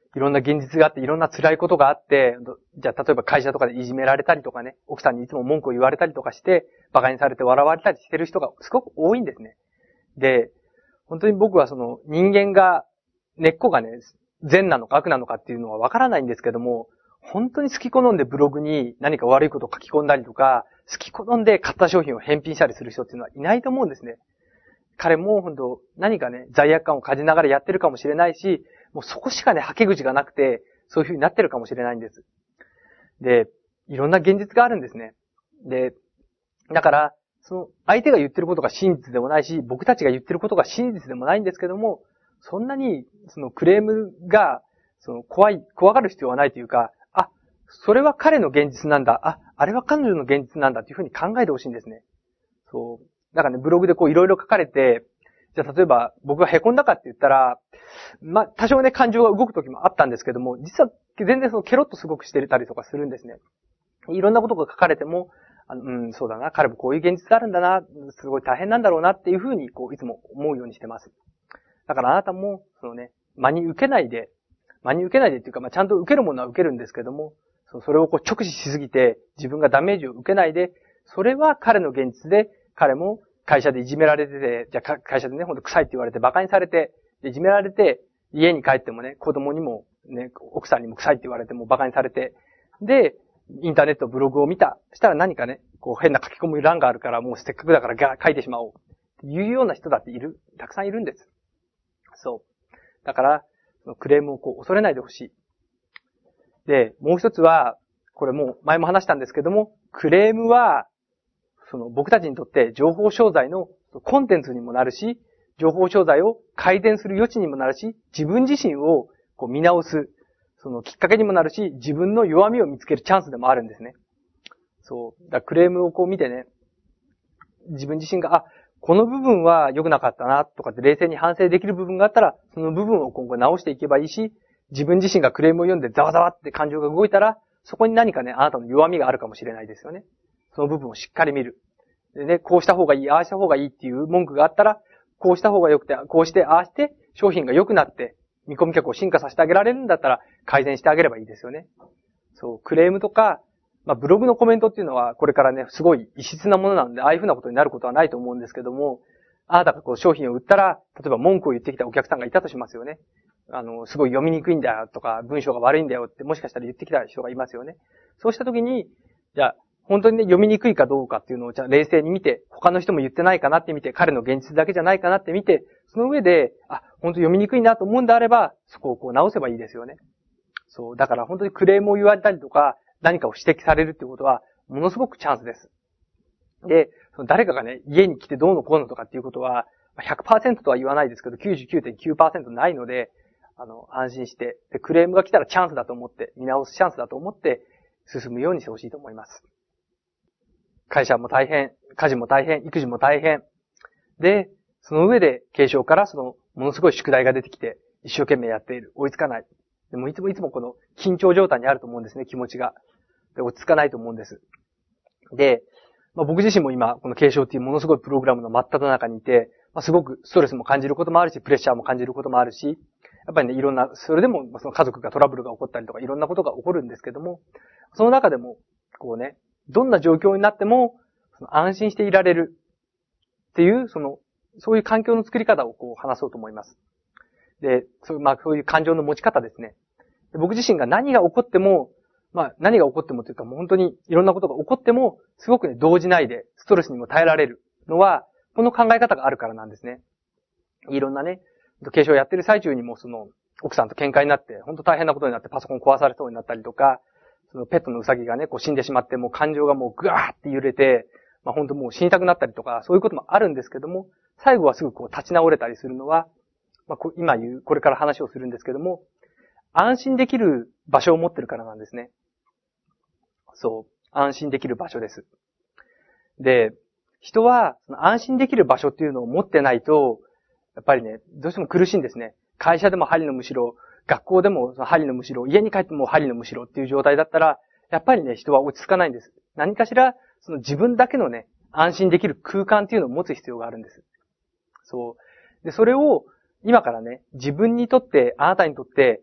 いろんな現実があって、いろんな辛いことがあって、じゃあ例えば会社とかでいじめられたりとかね、奥さんにいつも文句を言われたりとかして、馬鹿にされて笑われたりしてる人がすごく多いんですね。で、本当に僕はその人間が、根っこがね、善なのか悪なのかっていうのはわからないんですけども、本当に好き好んでブログに何か悪いことを書き込んだりとか、好き好んで買った商品を返品したりする人っていうのはいないと思うんですね。彼も本当何かね、罪悪感を感じながらやってるかもしれないし、もうそこしかね、はけ口がなくて、そういう風になってるかもしれないんです。で、いろんな現実があるんですね。で、だから、その相手が言ってることが真実でもないし、僕たちが言ってることが真実でもないんですけども、そんなにそのクレームがその怖がる必要はないというか、あ、それは彼の現実なんだ。あれは彼女の現実なんだというふうに考えてほしいんですね。そう。だからね、ブログでこういろいろ書かれて、じゃあ例えば僕が凹んだかって言ったら、まあ、多少ね、感情が動く時もあったんですけども、実は全然そのケロッとすごくしてたりとかするんですね。いろんなことが書かれても、そうだな、彼もこういう現実があるんだな、すごい大変なんだろうなっていうふうに、こう、いつも思うようにしてます。だからあなたも、そのね、真に受けないでっていうか、まあ、ちゃんと受けるものは受けるんですけども、それをこう直視しすぎて、自分がダメージを受けないで、それは彼の現実で、彼も会社でいじめられてて、じゃあ会社でね、ほんと臭いって言われて、馬鹿にされて、いじめられて、家に帰ってもね、子供にもね、奥さんにも臭いって言われても馬鹿にされて、で、インターネットブログを見た。したら何かね、こう変な書き込む欄があるから、もうせっかくだから書いてしまおう。っていうような人だってたくさんいるんです。そう。だから、クレームをこう恐れないでほしい。で、もう一つは、これもう前も話したんですけども、クレームは、僕たちにとって情報商材のコンテンツにもなるし、情報商材を改善する余地にもなるし、自分自身をこう見直す、きっかけにもなるし、自分の弱みを見つけるチャンスでもあるんですね。そう。だクレームをこう見てね、自分自身が、この部分は良くなかったな、とかって冷静に反省できる部分があったら、その部分を今後直していけばいいし、自分自身がクレームを読んでザワザワって感情が動いたら、そこに何かね、あなたの弱みがあるかもしれないですよね。その部分をしっかり見る。でね、こうした方がいい、ああした方がいいっていう文句があったら、こうした方が良くて、こうして、ああして、商品が良くなって、見込み客を進化させてあげられるんだったら、改善してあげればいいですよね。そう、クレームとか、まあ、ブログのコメントっていうのは、これからね、すごい異質なものなので、ああいうふうなことになることはないと思うんですけども、あなたがこう商品を売ったら、例えば文句を言ってきたお客さんがいたとしますよね。すごい読みにくいんだよとか、文章が悪いんだよってもしかしたら言ってきた人がいますよね。そうしたときに、じゃあ、本当にね、読みにくいかどうかっていうのを、じゃあ冷静に見て、他の人も言ってないかなって見て、彼の現実だけじゃないかなって見て、その上で、本当読みにくいなと思うんであれば、そこをこう直せばいいですよね。そう、だから本当にクレームを言われたりとか、何かを指摘されるっていうことは、ものすごくチャンスです。で、誰かがね、家に来てどうのこうのとかっていうことは、100% とは言わないですけど、99.9% ないので、安心して、で、クレームが来たらチャンスだと思って、見直すチャンスだと思って、進むようにしてほしいと思います。会社も大変、家事も大変、育児も大変。で、その上で、継承からものすごい宿題が出てきて、一生懸命やっている。追いつかない。でもいつもこの緊張状態にあると思うんですね、気持ちが。で、落ち着かないと思うんです。で、僕自身も今、この継承っていうものすごいプログラムの真っ只中にいて、すごくストレスも感じることもあるし、プレッシャーも感じることもあるし、やっぱりね、いろんな、それでも、その家族がトラブルが起こったりとか、いろんなことが起こるんですけども、その中でも、こうね、どんな状況になっても、安心していられるっていう、そういう環境の作り方をこう話そうと思います。で、そういう感情の持ち方ですね。で僕自身が何が起こってもというかもう本当にいろんなことが起こっても、すごくね、動じないで、ストレスにも耐えられるのは、この考え方があるからなんですね。いろんなね、継承やってる最中にも奥さんと喧嘩になって、本当大変なことになってパソコン壊されそうになったりとか、ペットのウサギがね、こう死んでしまって、もう感情がもうグワーって揺れて、本当もう死にたくなったりとか、そういうこともあるんですけども、最後はすぐこう立ち直れたりするのは、これから話をするんですけども、安心できる場所を持ってるからなんですね。そう。安心できる場所です。で、人は安心できる場所っていうのを持ってないと、やっぱりね、どうしても苦しいんですね。会社でも針のむしろ、学校でも針のむしろ、家に帰っても針のむしろっていう状態だったら、やっぱりね、人は落ち着かないんです。何かしら、自分だけのね、安心できる空間っていうのを持つ必要があるんです。そう。で、それを、今からね、自分にとって、あなたにとって、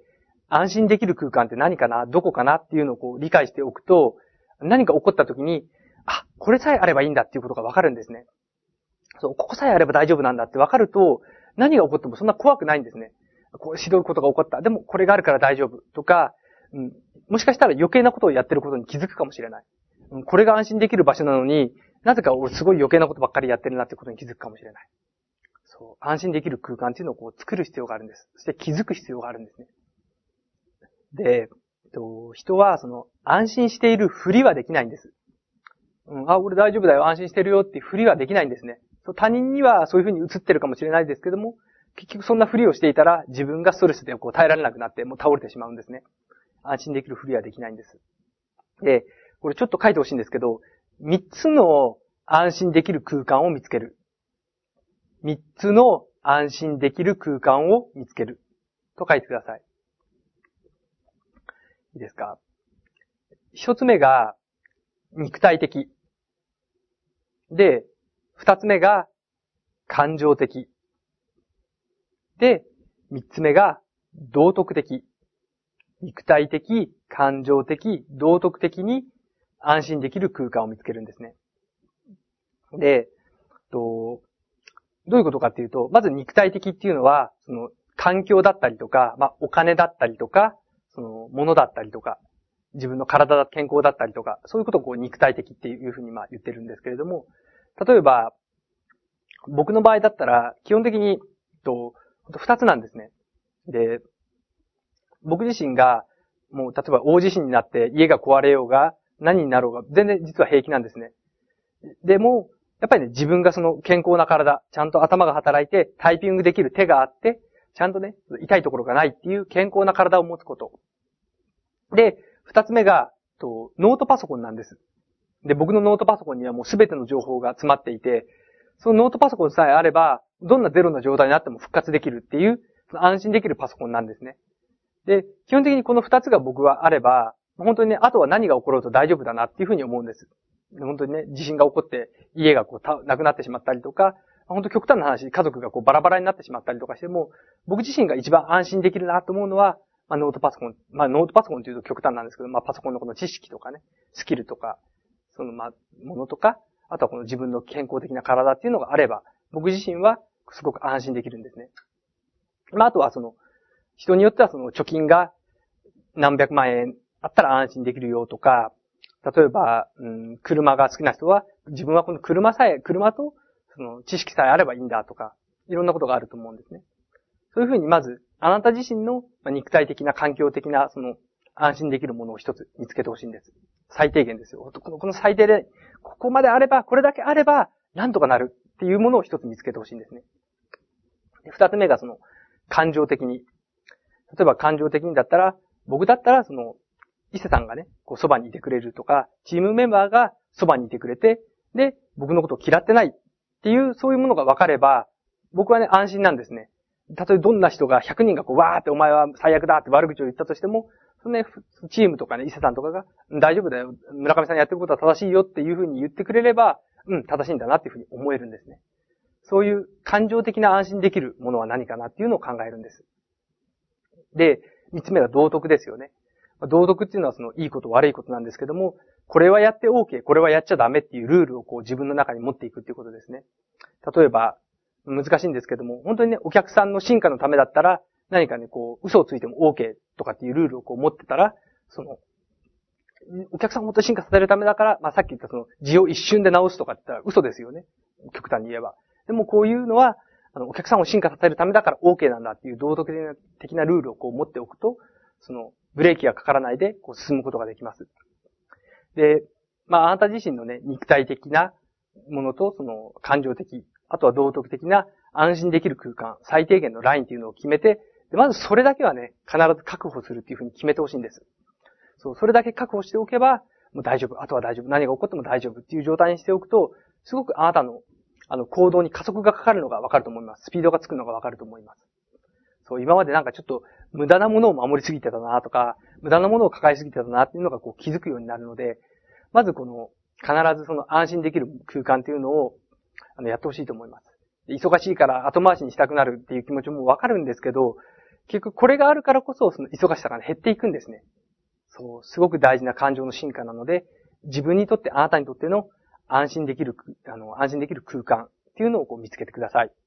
安心できる空間って何かな、どこかなっていうのをこう理解しておくと、何か起こった時に、あ、これさえあればいいんだっていうことがわかるんですね。そう、ここさえあれば大丈夫なんだってわかると、何が起こってもそんな怖くないんですね。こう、ひどいことが起こった。でもこれがあるから大丈夫とか、もしかしたら余計なことをやってることに気づくかもしれない。これが安心できる場所なのに、なぜか俺すごい余計なことばっかりやってるなってことに気づくかもしれない。そう、安心できる空間っていうのをこう作る必要があるんです。そして気づく必要があるんですね。で、人はその安心しているふりはできないんです。俺大丈夫だよ、安心してるよっていうふりはできないんですね。他人にはそういうふうに映ってるかもしれないですけども、結局そんなふりをしていたら自分がストレスでこう耐えられなくなってもう倒れてしまうんですね。安心できるふりはできないんです。で、これちょっと書いてほしいんですけど、3つの安心できる空間を見つける。3つの安心できる空間を見つける。と書いてください。いいですか？ 1 つ目が肉体的。で、2つ目が感情的。で、3つ目が道徳的。肉体的、感情的、道徳的に安心できる空間を見つけるんですね。で、どういうことかっていうと、まず肉体的っていうのは、その環境だったりとか、お金だったりとか、その物だったりとか、自分の体だ、健康だったりとか、そういうことをこう肉体的っていうふうに言ってるんですけれども、例えば、僕の場合だったら、基本的に、二つなんですね。で、僕自身が、もう例えば大地震になって家が壊れようが、何になろうが、全然実は平気なんですね。でも、やっぱりね、自分がその健康な体、ちゃんと頭が働いて、タイピングできる手があって、ちゃんとね、痛いところがないっていう健康な体を持つこと。で、二つ目が、ノートパソコンなんです。で、僕のノートパソコンにはもうすべての情報が詰まっていて、そのノートパソコンさえあれば、どんなゼロな状態になっても復活できるっていう、安心できるパソコンなんですね。で、基本的にこの二つが僕はあれば、本当にね、あとは何が起ころうと大丈夫だなっていうふうに思うんです。本当にね、地震が起こって家がなくなってしまったりとか、本当極端な話、家族がバラバラになってしまったりとかしても、僕自身が一番安心できるなと思うのは、ノートパソコン。ノートパソコンというと極端なんですけど、パソコンのこの知識とかね、スキルとか、そのものとか、あとはこの自分の健康的な体っていうのがあれば、僕自身はすごく安心できるんですね。あとは人によっては貯金が何百万円あったら安心できるよとか、例えば、車が好きな人は、自分はこの車と、知識さえあればいいんだとか、いろんなことがあると思うんですね。そういうふうにまず、あなた自身の肉体的な環境的な、安心できるものを一つ見つけてほしいんです。最低限ですよ。この最低で、ここまであれば、これだけあれば、なんとかなるっていうものを一つ見つけてほしいんですね。二つ目が感情的に。例えば感情的にだったら、僕だったら伊勢さんがね、そばにいてくれるとか、チームメンバーがそばにいてくれて、で、僕のことを嫌ってないっていう、そういうものが分かれば、僕はね、安心なんですね。たとえどんな人が100人がわーってお前は最悪だって悪口を言ったとしても、チームとかね、伊勢さんとかが、大丈夫だよ、村上さんやってることは正しいよっていうふうに言ってくれれば、正しいんだなっていうふうに思えるんですね。そういう感情的な安心できるものは何かなっていうのを考えるんです。で、三つ目が道徳ですよね。道徳っていうのはいいこと悪いことなんですけども、これはやって OK、これはやっちゃダメっていうルールを自分の中に持っていくっていうことですね。例えば、難しいんですけども、本当にね、お客さんの進化のためだったら、何かね、嘘をついても OK とかっていうルールを持ってたら、お客さんをもっと進化させるためだから、さっき言った字を一瞬で直すとかって言ったら嘘ですよね。極端に言えば。でもこういうのは、お客さんを進化させるためだから OK なんだっていう道徳的なルールを持っておくと、ブレーキがかからないで進むことができます。で、あなた自身のね、肉体的なものと感情的、あとは道徳的な安心できる空間、最低限のラインっていうのを決めて、でまずそれだけはね、必ず確保するっていうふうに決めてほしいんです。それだけ確保しておけば、もう大丈夫、あとは大丈夫、何が起こっても大丈夫っていう状態にしておくと、すごくあなたの行動に加速がかかるのがわかると思います。スピードがつくのがわかると思います。今までなんかちょっと無駄なものを守りすぎてたなとか、無駄なものを抱えすぎてたなっていうのが気づくようになるので、まず必ず安心できる空間っていうのを、やってほしいと思います。忙しいから後回しにしたくなるっていう気持ちもわかるんですけど、 結局これがあるからこそ、その忙しさが減っていくんですね。そう、すごく大事な感情の進化なので、自分にとって、あなたにとっての安心できる空間っていうのを見つけてください。